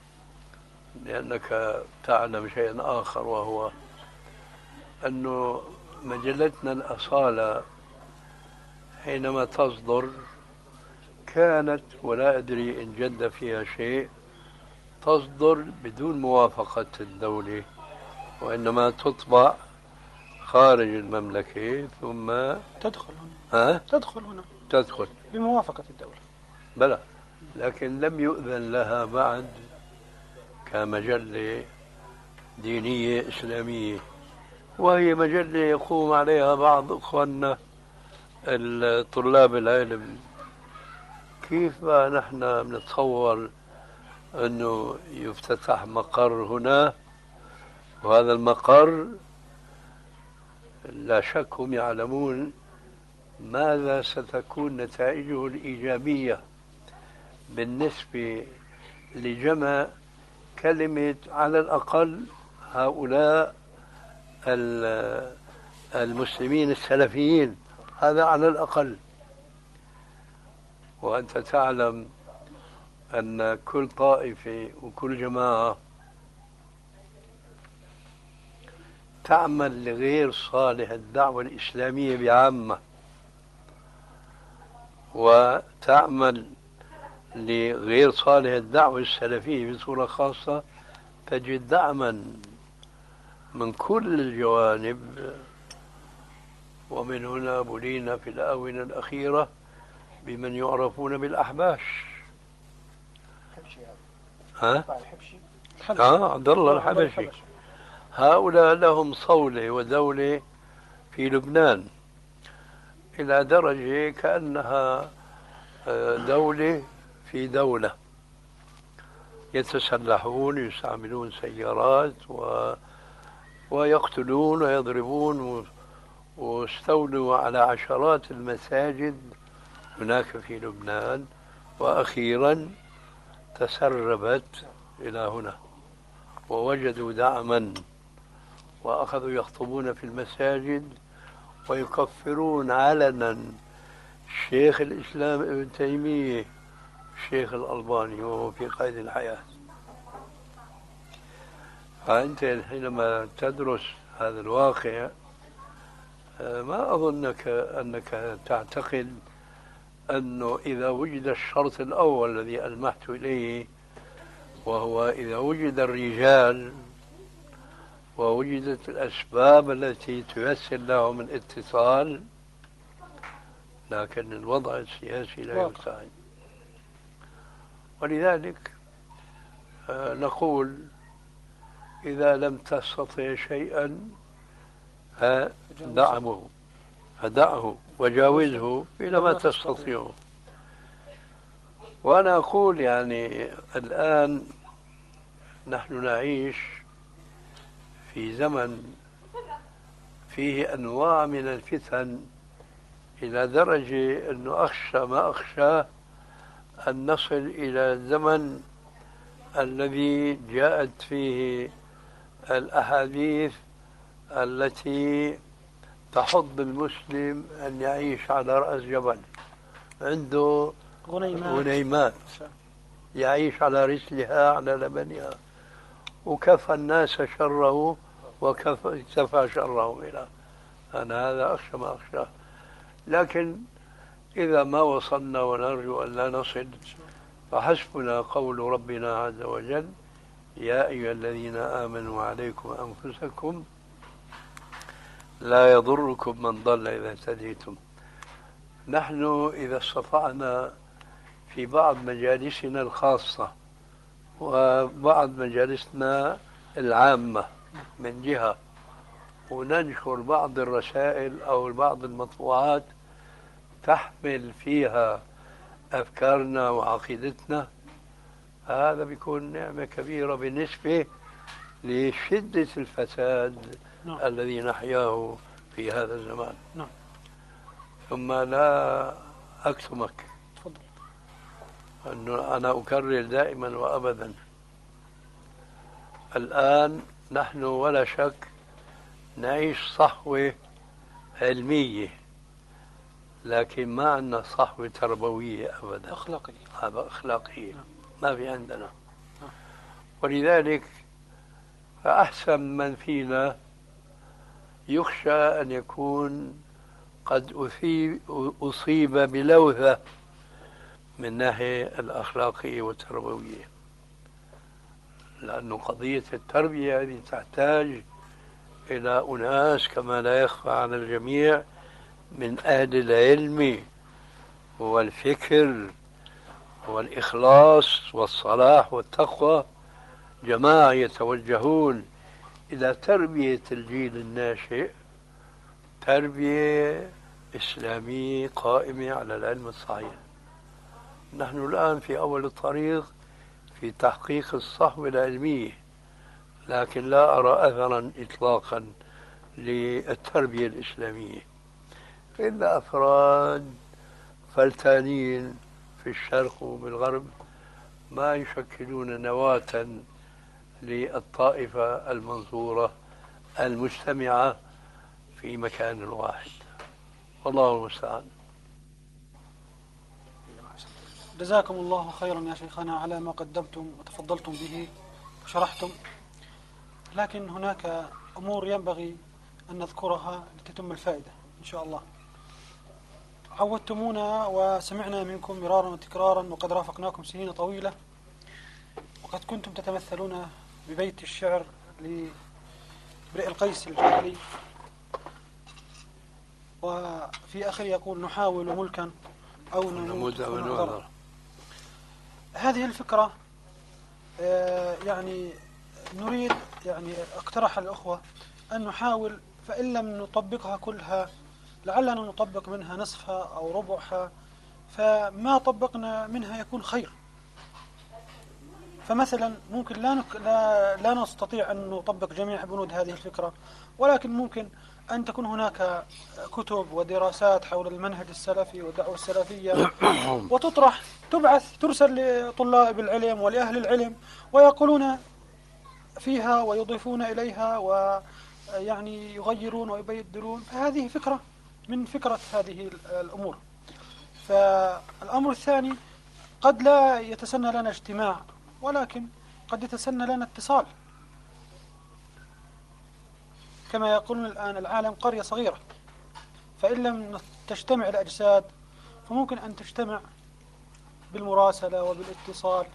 لأنك تعلم شيئا آخر، وهو أن مجلتنا الأصالة حينما تصدر كانت، ولا أدري إن جد فيها شيء، تصدر بدون موافقة الدولة، وإنما تطبع خارج المملكة ثم تدخل هنا. ها؟ تدخل هنا تدخل بموافقة الدولة. بلى، لكن لم يؤذن لها بعد كمجلة دينية إسلامية، وهي مجلة يقوم عليها بعض إخواننا الطلاب العلم. كيف بقى نحن بنتصور أنه يفتتح مقر هنا، وهذا المقر لا شك هم يعلمون ماذا ستكون نتائجه الإيجابية بالنسبة لجمع كلمة على الأقل هؤلاء المسلمين السلفيين، هذا على الأقل. وأنت تعلم أن كل طائفة وكل جماعة تعمل لغير صالح الدعوة الإسلامية بعامة، وتعمل لغير صالح الدعوة السلفية بصورة خاصة، تجد دعما من كل الجوانب. ومن هنا بلينا في الآونة الأخيرة بمن يعرفون بالأحباش، ها؟ الحبشي. اه عبد الله عبد الله الحبشي. هؤلاء لهم صولة ودولة في لبنان إلى درجة كأنها آه، دولة في دولة، يتسلحون، يستعملون سيارات و... ويقتلون ويضربون و... واستولوا على عشرات المساجد هناك في لبنان، وأخيرا تسربت إلى هنا ووجدوا دعما وأخذوا يخطبون في المساجد ويكفرون علنا شيخ الإسلام ابن تيمية، الشيخ الألباني وهو في قيد الحياة. فأنت حينما تدرس هذا الواقع ما أظنك أنك تعتقد أنه إذا وجد الشرط الأول الذي ألمحت إليه، وهو إذا وجد الرجال ووجدت الأسباب التي تيسر لهم الاتصال، لكن الوضع السياسي لا يساعد. ولذلك نقول إذا لم تستطع شيئا فدعه فدعه وجاوزه إلى ما تستطيعه. وأنا أقول يعني الآن نحن نعيش في زمن فيه أنواع من الفتن إلى درجة أنه أخشى ما أخشاه أن نصل إلى الزمن الذي جاءت فيه الأحاديث التي تحض المسلم أن يعيش على رأس جبل عنده غنيمات يعيش على رسلها على لبنها، وكفى الناس شره وكفى شره إلى أنا هذا أخشى ما أخشاه. لكن إذا ما وصلنا ونرجو أن لا نصل فحسبنا قول ربنا عز وجل: يا أيها الذين آمنوا عليكم أنفسكم لا يضركم من ضل إذا اهتديتم. نحن إذا استطعنا في بعض مجالسنا الخاصة وبعض مجالسنا العامة من جهة وننشر بعض الرسائل أو بعض المطبوعات تحمل فيها أفكارنا وعقيدتنا، هذا بيكون نعمة كبيرة بالنسبة لشدة الفساد نعم. الذي نحياه في هذا الزمان نعم. ثم لا أكتمك تفضل أنه أنا أكرر دائما وأبدا، الآن نحن ولا شك نعيش صحوة علمية، لكن ما عندنا صحوة تربوية أبدا، أخلاقية أخلاقية نعم. ما في عندنا نعم. ولذلك فأحسن من فينا يخشى أن يكون قد أصيب, أصيب بلوثة من الناحية الأخلاقية والتربوية، لأن قضية التربية هذه تحتاج إلى أناس كما لا يخفى على الجميع من أهل العلم والفكر والإخلاص والصلاح والتقوى، جماعة يتوجهون إلى تربية الجيل الناشئ تربية إسلامية قائمة على العلم الصحيح. نحن الآن في أول الطريق في تحقيق الصحوة العلمية، لكن لا أرى أثرا إطلاقا للتربية الإسلامية إلا أفراد فلتانين في الشرق وبالغرب ما يشكلون نواة للطائفة المنصورة المجتمعة في مكان واحد، والله المستعان. جزاكم الله خيرا يا شيخنا على ما قدمتم وتفضلتم به وشرحتم، لكن هناك أمور ينبغي أن نذكرها لتتم الفائدة إن شاء الله. عودتمونا وسمعنا منكم مرارا وتكرارا وقد رافقناكم سنين طويلة، وقد كنتم تتمثلون ببيت الشعر لامرئ القيس الجاهلي، وفي آخر يقول: نحاول ملكا أو نموت ونعذر. هذه الفكرة آه، يعني نريد يعني اقترح الأخوة أن نحاول، فإن لم نطبقها كلها لعلنا نطبق منها نصفها أو ربعها، فما طبقنا منها يكون خير. فمثلا ممكن لا, نك... لا لا نستطيع أن نطبق جميع بنود هذه الفكرة، ولكن ممكن أن تكون هناك كتب ودراسات حول المنهج السلفي والدعوة السلفية، وتطرح تبعث ترسل لطلاب العلم ولأهل العلم، ويقولون فيها ويضيفون إليها ويعني يغيرون ويبدلون. فهذه فكرة من فكرة هذه الأمور. فالأمر الثاني، قد لا يتسنى لنا اجتماع، ولكن قد يتسنى لنا اتصال. كما يقولون الآن العالم قرية صغيرة، فإن لم تجتمع الأجساد فممكن أن تجتمع بالمراسلة وبالاتصال.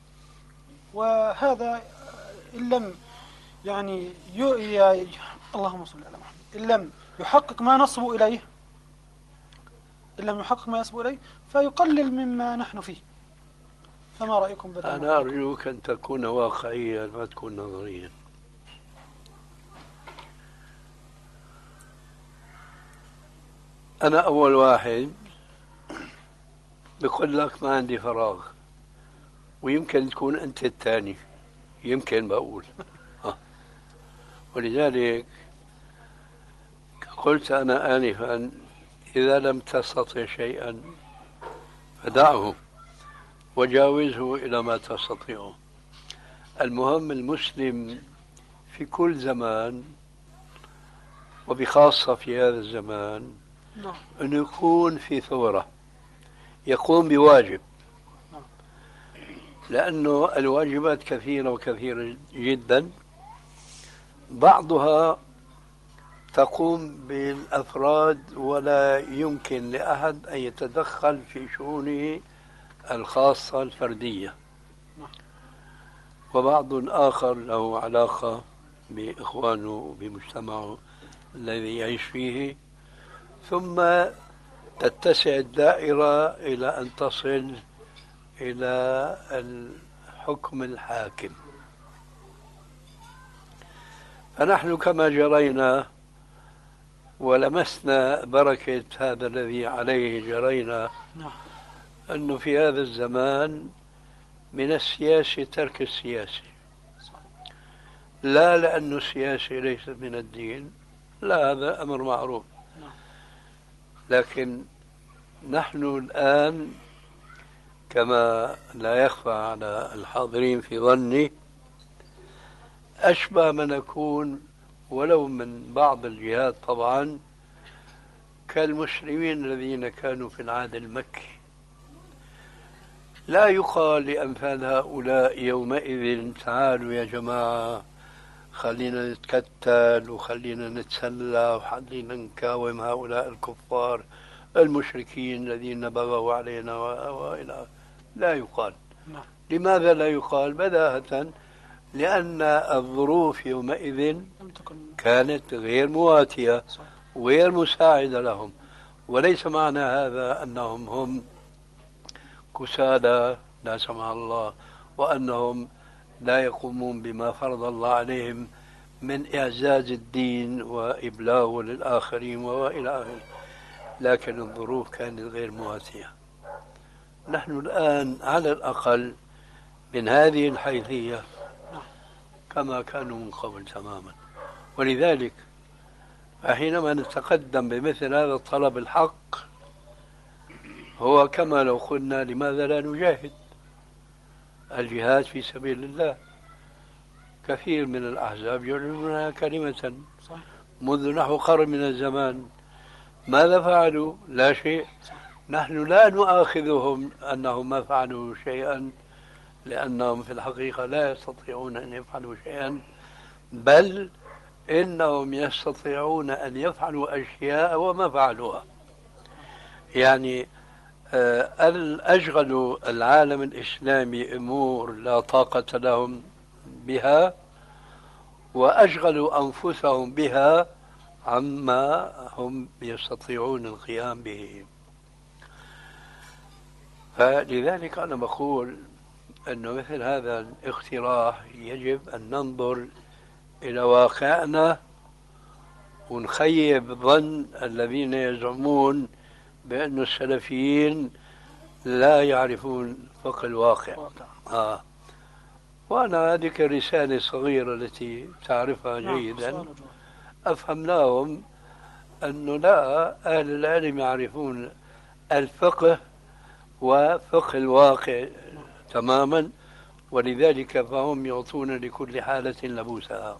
وهذا إن لم يعني ي... اللهم صل على محمد إن لم يحقق ما نصب إليه إن لم يحقق ما يصب إليه فيقلل مما نحن فيه. فما رأيكم بدل؟ أنا أرجوك أن تكون واقعيا ما تكون نظريا. أنا أول واحد بقول لك ما عندي فراغ، ويمكن تكون أنت الثاني، يمكن بقول ولذلك قلت أنا آنفا إذا لم تستطع شيئا فدعه وجاوزه إلى ما تستطيعه. المهم المسلم في كل زمان وبخاصة في هذا الزمان أن يكون في ثورة، يقوم بواجب، لأنه الواجبات كثيرة وكثيرة جدا، بعضها تقوم بالأفراد ولا يمكن لأحد أن يتدخل في شؤونه الخاصة الفردية، وبعض آخر له علاقة بإخوانه وبمجتمعه الذي يعيش فيه، ثم تتسع الدائرة إلى أن تصل إلى الحكم الحاكم. فنحن كما جرينا ولمسنا بركة هذا الذي عليه جرينا، أنه في هذا الزمان من السياسة ترك السياسة، لا لأنه السياسة ليست من الدين، لا، هذا أمر معروف، لكن نحن الآن كما لا يخفى على الحاضرين في ظني أشبه ما نكون ولو من بعض الجهات طبعا كالمسلمين الذين كانوا في العهد المكي. لا يقال لأمثال هؤلاء يومئذ تعالوا يا جماعة خلينا نتكتل وخلينا نتسلى وخلينا نكاوم هؤلاء الكفار المشركين الذين بغوا علينا وإلى. لا يقال. لماذا لا يقال؟ بداهة لأن الظروف يومئذ كانت غير مواتية وغير مساعدة لهم، وليس معنى هذا أنهم هم كسالى لا سمح الله، وأنهم لا يقومون بما فرض الله عليهم من إعزاز الدين وإبلاغه للآخرين وإلى آخره، لكن الظروف كانت غير مواتية. نحن الآن على الأقل من هذه الحيثية كما كانوا من قبل تماما. ولذلك حينما نتقدم بمثل هذا الطلب الحق هو كما لو قلنا لماذا لا نجاهد؟ الجهاد في سبيل الله. كثير من الأحزاب يعلنونها كلمة منذ نحو قرن من الزمان، ماذا فعلوا؟ لا شيء. نحن لا نؤاخذهم أنهم ما فعلوا شيئا، لأنهم في الحقيقة لا يستطيعون أن يفعلوا شيئا، بل إنهم يستطيعون أن يفعلوا أشياء وما فعلوها. يعني أشغلوا العالم الإسلامي أمور لا طاقة لهم بها، وأشغلوا أنفسهم بها عما هم يستطيعون القيام به. فلذلك أنا بقول أنه مثل هذا الاقتراح يجب أن ننظر إلى واقعنا ونخيب ظن الذين يزعمون بأن السلفيين لا يعرفون فقه الواقع. آه. وأنا هذه الرسالة الصغيرة التي تعرفها جيدا أفهم لهم أنه لا، أهل العلم يعرفون الفقه وفقه الواقع تماما، ولذلك فهم يعطون لكل حالة لبوسها.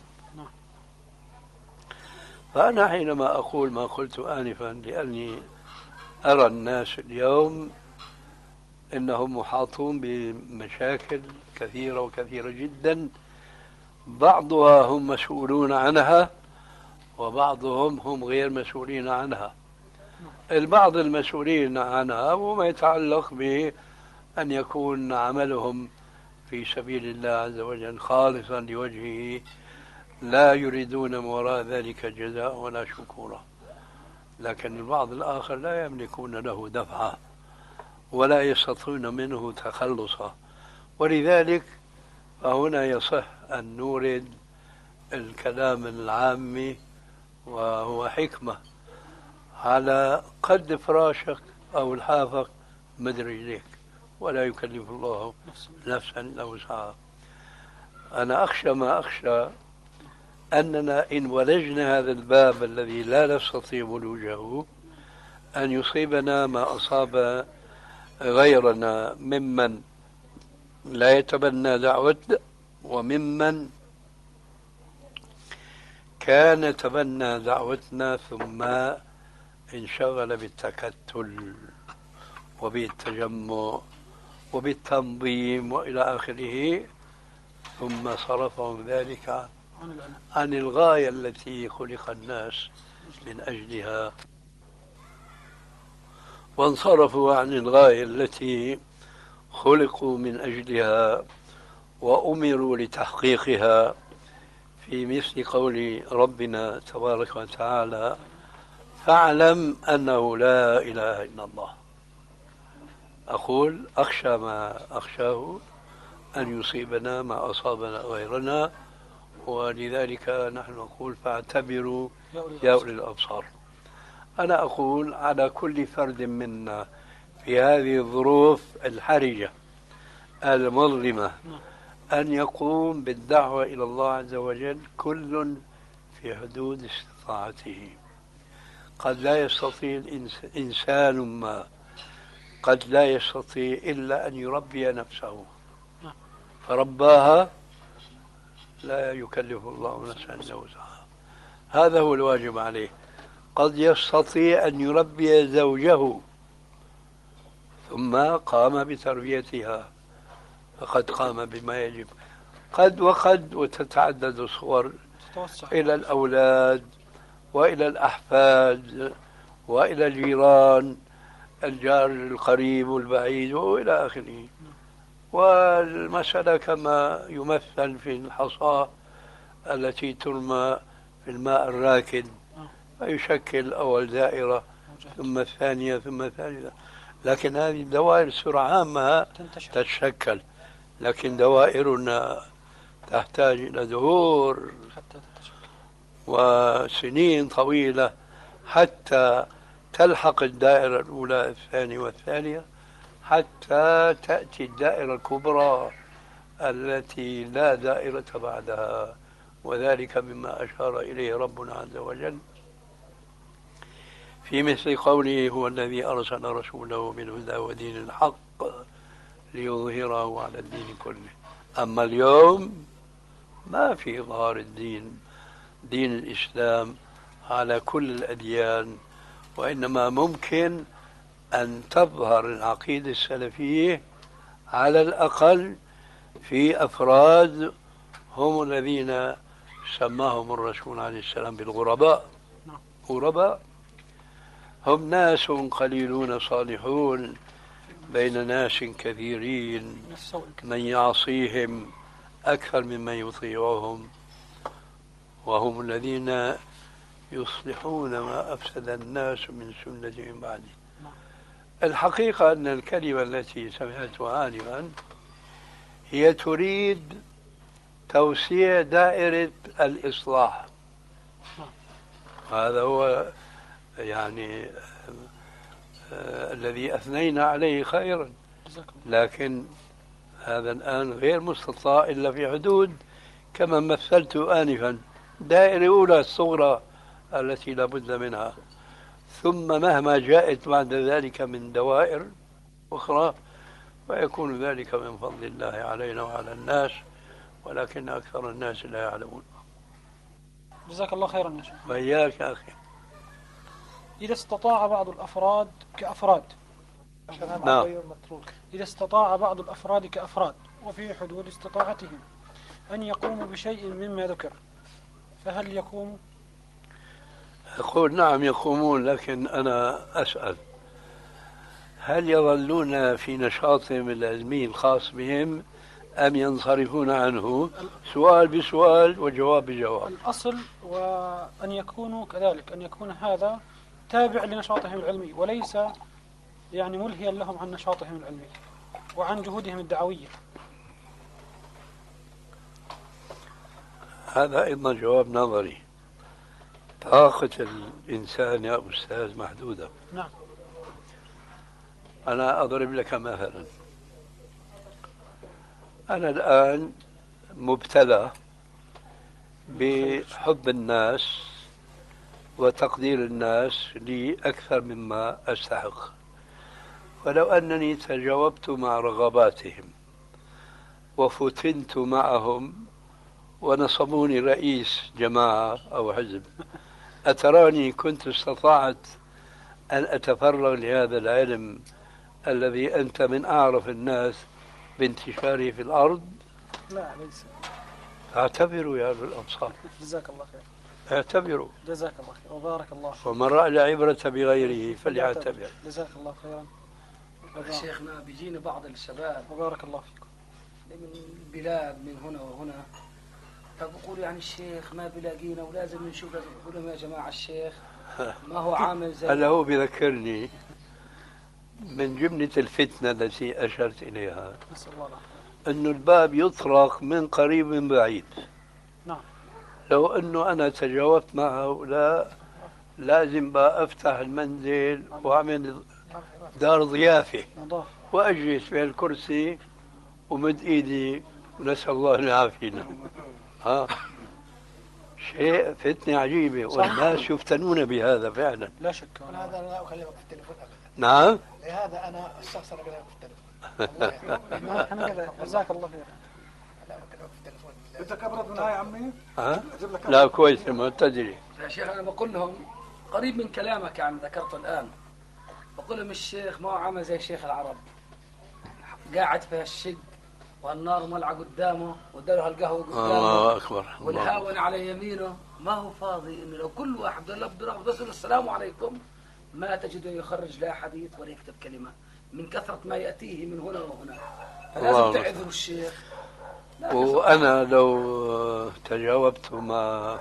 فأنا حينما أقول ما قلت آنفا لأني أرى الناس اليوم إنهم محاطون بمشاكل كثيرة وكثيرة جدا، بعضها هم مسؤولون عنها وبعضهم هم غير مسؤولين عنها. البعض المسؤولين عنها وما يتعلق بأن يكون عملهم في سبيل الله عز وجل خالصا لوجهه، لا يريدون من وراء ذلك جزاء ولا شكورا. لكن البعض الآخر لا يملكون له دفعة ولا يستطيعون منه تخلصا، ولذلك فهنا يصح أن نورد الكلام العامي وهو حكمة على قد فراشك أو الحافك مد رجليك، ولا يكلف الله نفسا إلا وسعها. أنا أخشى ما أخشى أننا إن ولجنا هذا الباب الذي لا نستطيع ولوجه أن يصيبنا ما أصاب غيرنا ممن لا يتبنى دعوتنا وممن كان يتبنى دعوتنا ثم انشغل بالتكتل وبالتجمع وبالتنظيم وإلى آخره، ثم صرفهم ذلك عن الغاية التي خلق الناس من أجلها، وانصرفوا عن الغاية التي خلقوا من أجلها وأمروا لتحقيقها، في مثل قول ربنا تبارك وتعالى: فاعلم أنه لا إله إلا الله. أقول أخشى ما أخشاه أن يصيبنا ما أصابنا غيرنا، ولذلك نحن نقول فاعتبروا يا أولي الأبصار. أنا أقول على كل فرد منا في هذه الظروف الحرجة المظلمة أن يقوم بالدعوة إلى الله عز وجل كل في حدود استطاعته. قد لا يستطيع إنسان ما، قد لا يستطيع إلا أن يربي نفسه، فرباها لا يكلف الله نفسا إلا وسعها، هذا هو الواجب عليه. قد يستطيع أن يربي زوجه ثم قام بتربيتها، فقد قام بما يجب. قد وقد وتتعدد الصور إلى الأولاد وإلى الأحفاد وإلى الجيران، الجار القريب والبعيد وإلى آخره. والمسألة كما يمثل في الحصاة التي ترمى في الماء الراكد فيشكل أول دائرة ثم الثانية ثم الثالثة، لكن هذه الدوائر سرعان ما تتشكل، لكن دوائرنا تحتاج إلى دهور وسنين طويلة حتى تلحق الدائرة الأولى الثانية والثانية، حتى تأتي الدائرة الكبرى التي لا دائرة بعدها، وذلك مما أشار إليه ربنا عز وجل في مثل قوله: هو الذي أرسل رسوله بالهدى ودين الحق ليظهره على الدين كله. أما اليوم ما في إظهار الدين، دين الإسلام، على كل الأديان، وإنما ممكن أن تظهر العقيدة السلفية على الأقل في أفراد هم الذين سماهم الرسول عليه السلام بالغرباء. غرباء هم ناس قليلون صالحون بين ناس كثيرين، من يعصيهم أكثر ممن يطيعهم، وهم الذين يصلحون ما أفسد الناس من سنتهم بعدي. الحقيقة أن الكلمة التي سمعتها آنفا هي تريد توسيع دائرة الإصلاح. هذا هو يعني آه الذي أثنينا عليه خيرا، لكن هذا الآن غير مستطاع إلا في حدود كما مثلت آنفا، دائرة أولى الصغرى التي لا بد منها، ثم مهما جاءت بعد ذلك من دوائر أخرى ويكون ذلك من فضل الله علينا وعلى الناس، ولكن أكثر الناس لا يعلمون. جزاك الله خيرا يا شيخ. وإياك يا أخي. إذا استطاع بعض الأفراد كأفراد نعم. إذا استطاع بعض الأفراد كأفراد وفي حدود استطاعتهم أن يقوموا بشيء مما ذكر، فهل يقوم؟ أقول نعم يقومون، لكن أنا أسأل هل يظلون في نشاطهم العلمي الخاص بهم أم ينصرفون عنه؟ سؤال بسؤال وجواب بجواب. الأصل وأن يكونوا كذلك، أن يكون هذا تابع لنشاطهم العلمي وليس يعني ملهيا لهم عن نشاطهم العلمي وعن جهودهم الدعوية. هذا أيضا جواب نظري. طاقة الإنسان يا أستاذ محدودة. نعم. أنا أضرب لك مثلا، أنا الآن مبتلى بحب الناس وتقدير الناس لي أكثر مما أستحق، ولو أنني تجاوبت مع رغباتهم وفتنت معهم ونصبوني رئيس جماعة أو حزب، أتراني كنت استطعت أن أتفرغ لهذا العلم الذي أنت من أعرف الناس بانتشاره في الأرض؟ لا ليس. اعتبروا يا أهل الأمصار. جزاك الله خير. اعتبروا. جزاك الله خير وبارك الله فيك. ومن رأى العبرة بغيره فليعتبر. جزاك الله خيرا. شيخنا بيجيني بعض الشباب وبارك الله فيكم من البلاد من هنا وهنا، فبقول يعني الشيخ ما بلاقينا ولازم نشوف، لازم نقول لهم يا جماعة الشيخ ما هو عامل زي هلا هو بذكرني من جملة الفتنة التي أشرت إليها نسأل الله العافية أنه الباب يطرق من قريب من بعيد. نعم. لو أنه أنا تجاوبت معه لا لازم بقى أفتح المنزل وأعمل دار ضيافة وأجلس في الكرسي ومد إيدي ونسأل الله أن يعافينا. ها شيء فتنة عجيبة والناس يفتنون بهذا فعلا. لا شك. هذا لا أكلمك في التليفون أبدا. نعم. لهذا أنا الشخص أنا أكلمك في التليفون. جزاك الله خير. لا أكلمك في التليفون. بدك أبرد من هاي يا عمي؟ ها؟ لا كويس ما تدري. يا شيخ أنا بقول لهم قريب من كلامك يعني ذكرته الآن، بقول لهم الشيخ ما هو عامل زي شيخ العرب قاعد في هالشق والنار مولعة قدامه واداله القهوة قدامه الله أكبر والهاون على يمينه، ما هو فاضي إنه لو كل واحد لبد بس السلام عليكم ما تجده يخرج لا حديث ولا يكتب كلمة من كثرة ما يأتيه من هنا وهنا، فلازم تعذروا الشيخ. وأنا لو تجاوبت مع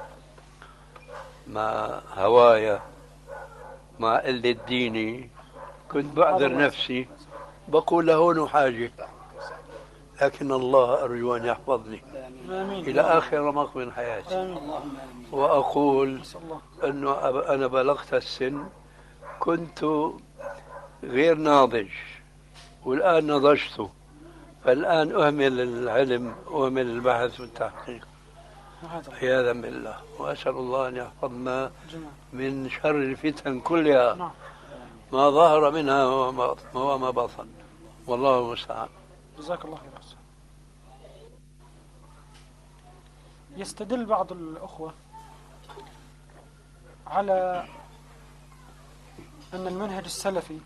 مع هوايا مع قلة ديني كنت بعذر نفسي بقول لهون حاجة، لكن الله أرجو أن يحفظني آمين. إلى آخر رمق من حياتي. آمين. وأقول أنه أنا بلغت السن كنت غير ناضج والآن نضجت، فالآن أهمل العلم أهمل البحث والتحقيق عياذا بالله، وأسأل الله أن يحفظنا من شر الفتن كلها ما ظهر منها وما بطن، والله المستعان. جزاك الله خير. يستدل بعض الأخوة على أن المنهج السلفي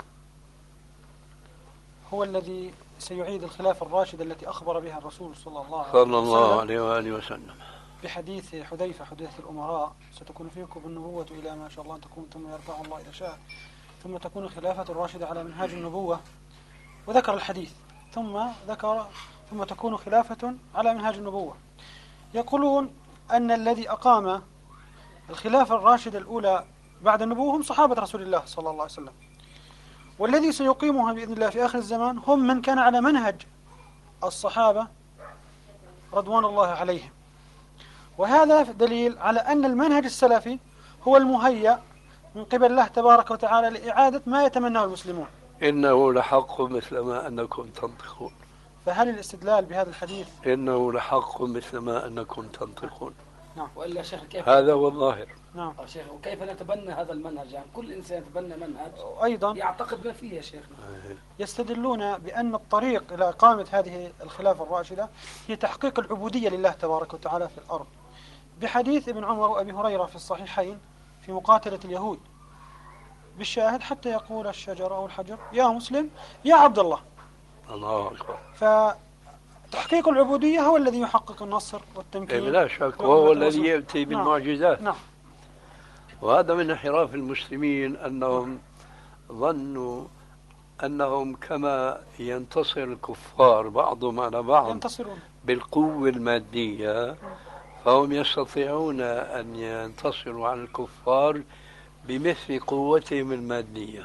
هو الذي سيعيد الخلافة الراشدة التي أخبر بها الرسول صلى الله عليه وسلم, صلى الله عليه وآله وسلم بحديث حذيفة حديث الأمراء: ستكون فيكم النبوة إلى ما شاء الله أن تكون ثم يرفع الله إذا شاء ثم تكون الخلافة الراشدة على منهاج النبوة، وذكر الحديث ثم ذكر ثم تكون خلافة على منهاج النبوة. يقولون أن الذي أقام الخلافة الراشدة الأولى بعد النبوة هم صحابة رسول الله صلى الله عليه وسلم، والذي سيقيمها بإذن الله في آخر الزمان هم من كان على منهج الصحابة رضوان الله عليهم. وهذا دليل على أن المنهج السلفي هو المهيأ من قبل الله تبارك وتعالى لإعادة ما يتمناه المسلمون. إنه لحق مثل ما أنكم تنطقون. فهل الاستدلال بهذا الحديث إنه لحق مثل ما أنكم تنطقون. نعم. وإلا شيخ كيف هذا هو الظاهر. نعم. شيخ وكيف نتبنى هذا المنهج؟ يعني كل إنسان يتبنى منهج أيضا يعتقد ما فيه يا شيخنا. يستدلون بأن الطريق إلى إقامة هذه الخلافة الراشدة هي تحقيق العبودية لله تبارك وتعالى في الأرض، بحديث ابن عمر وأبي هريرة في الصحيحين في مقاتلة اليهود بالشاهد حتى يقول الشجر أو الحجر يا مسلم يا عبد الله. الله أكبر. فتحقيق العبودية هو الذي يحقق النصر والتمكين. لا شك، وهو الذي يأتي نعم. بالمعجزات. نعم. وهذا من انحراف المسلمين أنهم ظنوا أنهم كما ينتصر الكفار بعضهم على بعض ينتصرون بالقوة المادية، فهم يستطيعون أن ينتصروا على الكفار بمثل قوتهم المادية.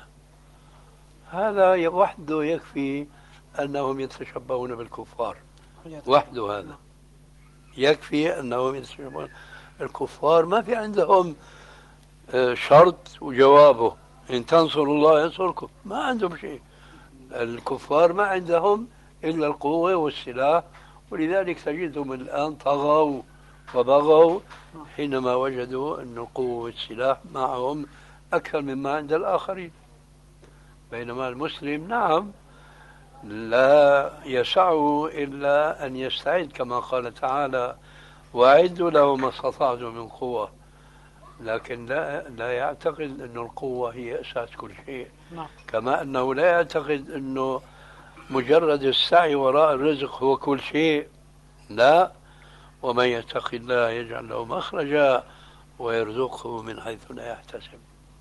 هذا وحده يكفي أنهم يتشبهون بالكفار، وحده هذا يكفي أنهم يتشبهون الكفار. ما في عندهم شرط وجوابه إن تنصروا الله ينصركم، ما عندهم شيء. الكفار ما عندهم إلا القوة والسلاح، ولذلك تجدهم الآن طغوا وبغوا حينما وجدوا أن القوة والسلاح معهم أكثر مما عند الآخرين. بينما المسلم نعم لا يسعه إلا أن يستعد كما قال تعالى وأعدوا له ما استطعتم من قوة، لكن لا لا يعتقد أن القوة هي أساس كل شيء. نعم. كما أنه لا يعتقد أنه مجرد السعي وراء الرزق هو كل شيء، لا. ومن يتق الله يجعل له مخرجا ويرزقه من حيث لا يحتسب.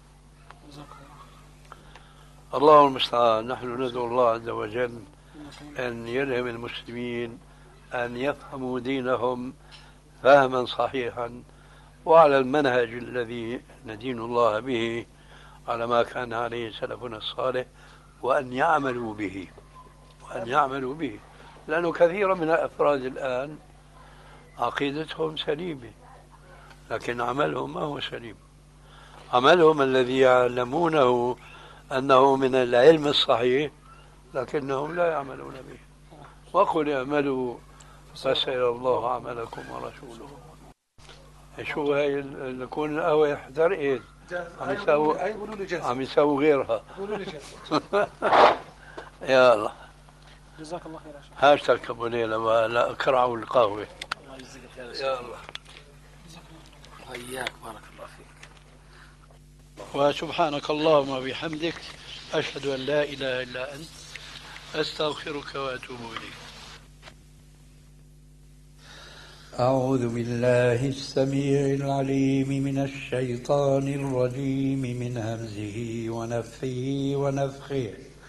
الله المستعان. نحن ندعو الله عز وجل أن يلهم المسلمين أن يفهموا دينهم فهما صحيحا وعلى المنهج الذي ندين الله به، على ما كان عليه سلفنا الصالح، وأن يعملوا به وأن يعملوا به لأنه كثير من الأفراد الآن عقيدتهم سليمة لكن عملهم ما هو سليم. عملهم الذي يعلمونه أنه من العلم الصحيح لكنهم لا يعملون به. وقل اعملوا فسيرى الله عملكم ورسوله. شو هاي نكون القهوة احترقت عم يساووا عم يساووا غيرها. يا الله. جزاك الله خير يا شيخ. هاشتاج كابوني لما لا كرعوا القهوة. الله يجزيك خير يا شيخ. يا الله. حياك بارك الله فيك. وسبحانك اللهم وبحمدك أشهد أن لا إله إلا أنت أستغفرك وأتوب إليك. أعوذ بالله السميع العليم من الشيطان الرجيم من همزه ونفخه ونفخه.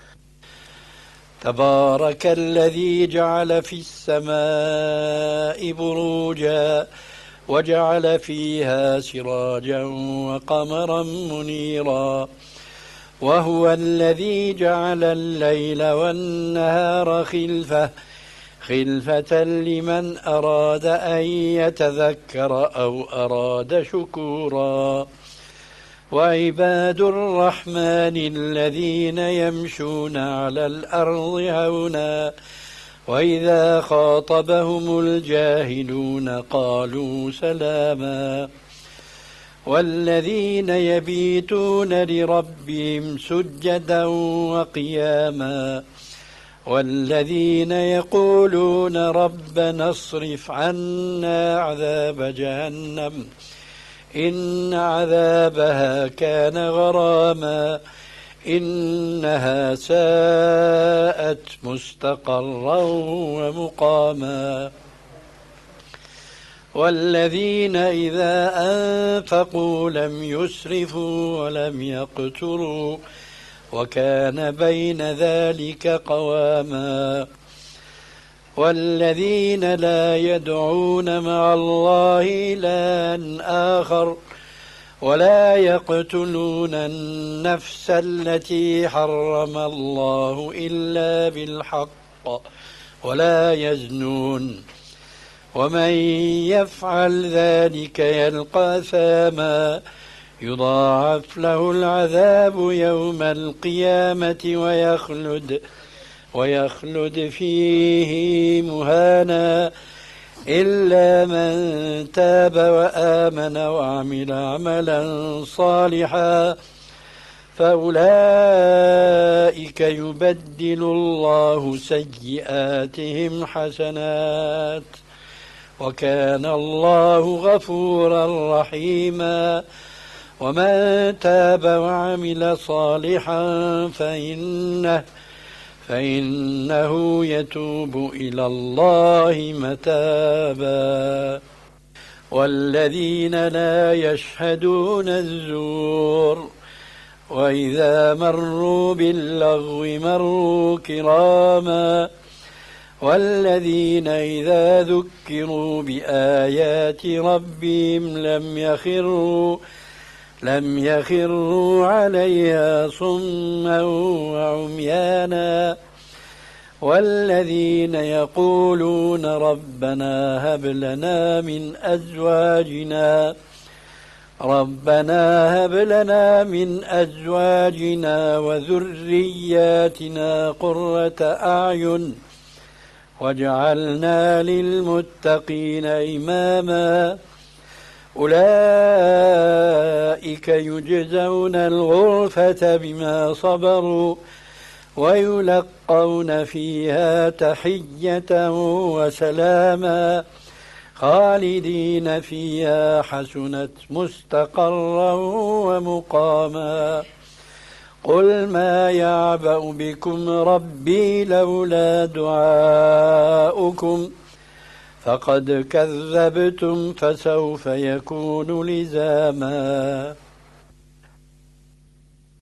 تبارك الذي جعل في السماء بروجا وجعل فيها سراجا وقمرا منيرا وهو الذي جعل الليل والنهار خلفة خلفة لمن أراد أن يتذكر أو أراد شكورا وعباد الرحمن الذين يمشون على الأرض هونا وإذا خاطبهم الجاهلون قالوا سلاما والذين يبيتون لربهم سجدا وقياما والذين يقولون ربنا اصرف عنا عذاب جهنم إن عذابها كان غراما إنها ساءت مستقرا ومقاما والذين إذا أنفقوا لم يسرفوا ولم يقتروا وكان بين ذلك قواما والذين لا يدعون مع الله إلها آخر ولا يقتلون النفس التي حرم الله إلا بالحق ولا يزنون ومن يفعل ذلك يلقى أثاما يضاعف له العذاب يوم القيامة ويخلد ويخلد فيه مهانا إلا من تاب وآمن وعمل عملا صالحا فأولئك يبدل الله سيئاتهم حسنات وكان الله غفورا رحيما ومن تاب وعمل صالحا فإنه فإنه يتوب إلى الله متابا والذين لا يشهدون الزور وإذا مروا باللغو مروا كراما والذين إذا ذكروا بآيات ربهم لم يخروا لم يخروا عليها صما وعميانا والذين يقولون ربنا هب لنا من أزواجنا ربنا هب لنا من أزواجنا وذرياتنا قرة أعين واجعلنا للمتقين إماما أولئك يجزون الغرفة بما صبروا ويلقون فيها تحية وسلاما خالدين فيها حسنت مستقرا ومقاما قل ما يعبأ بكم ربي لولا دعاؤكم فقد كذبتم فسوف يكون لزاما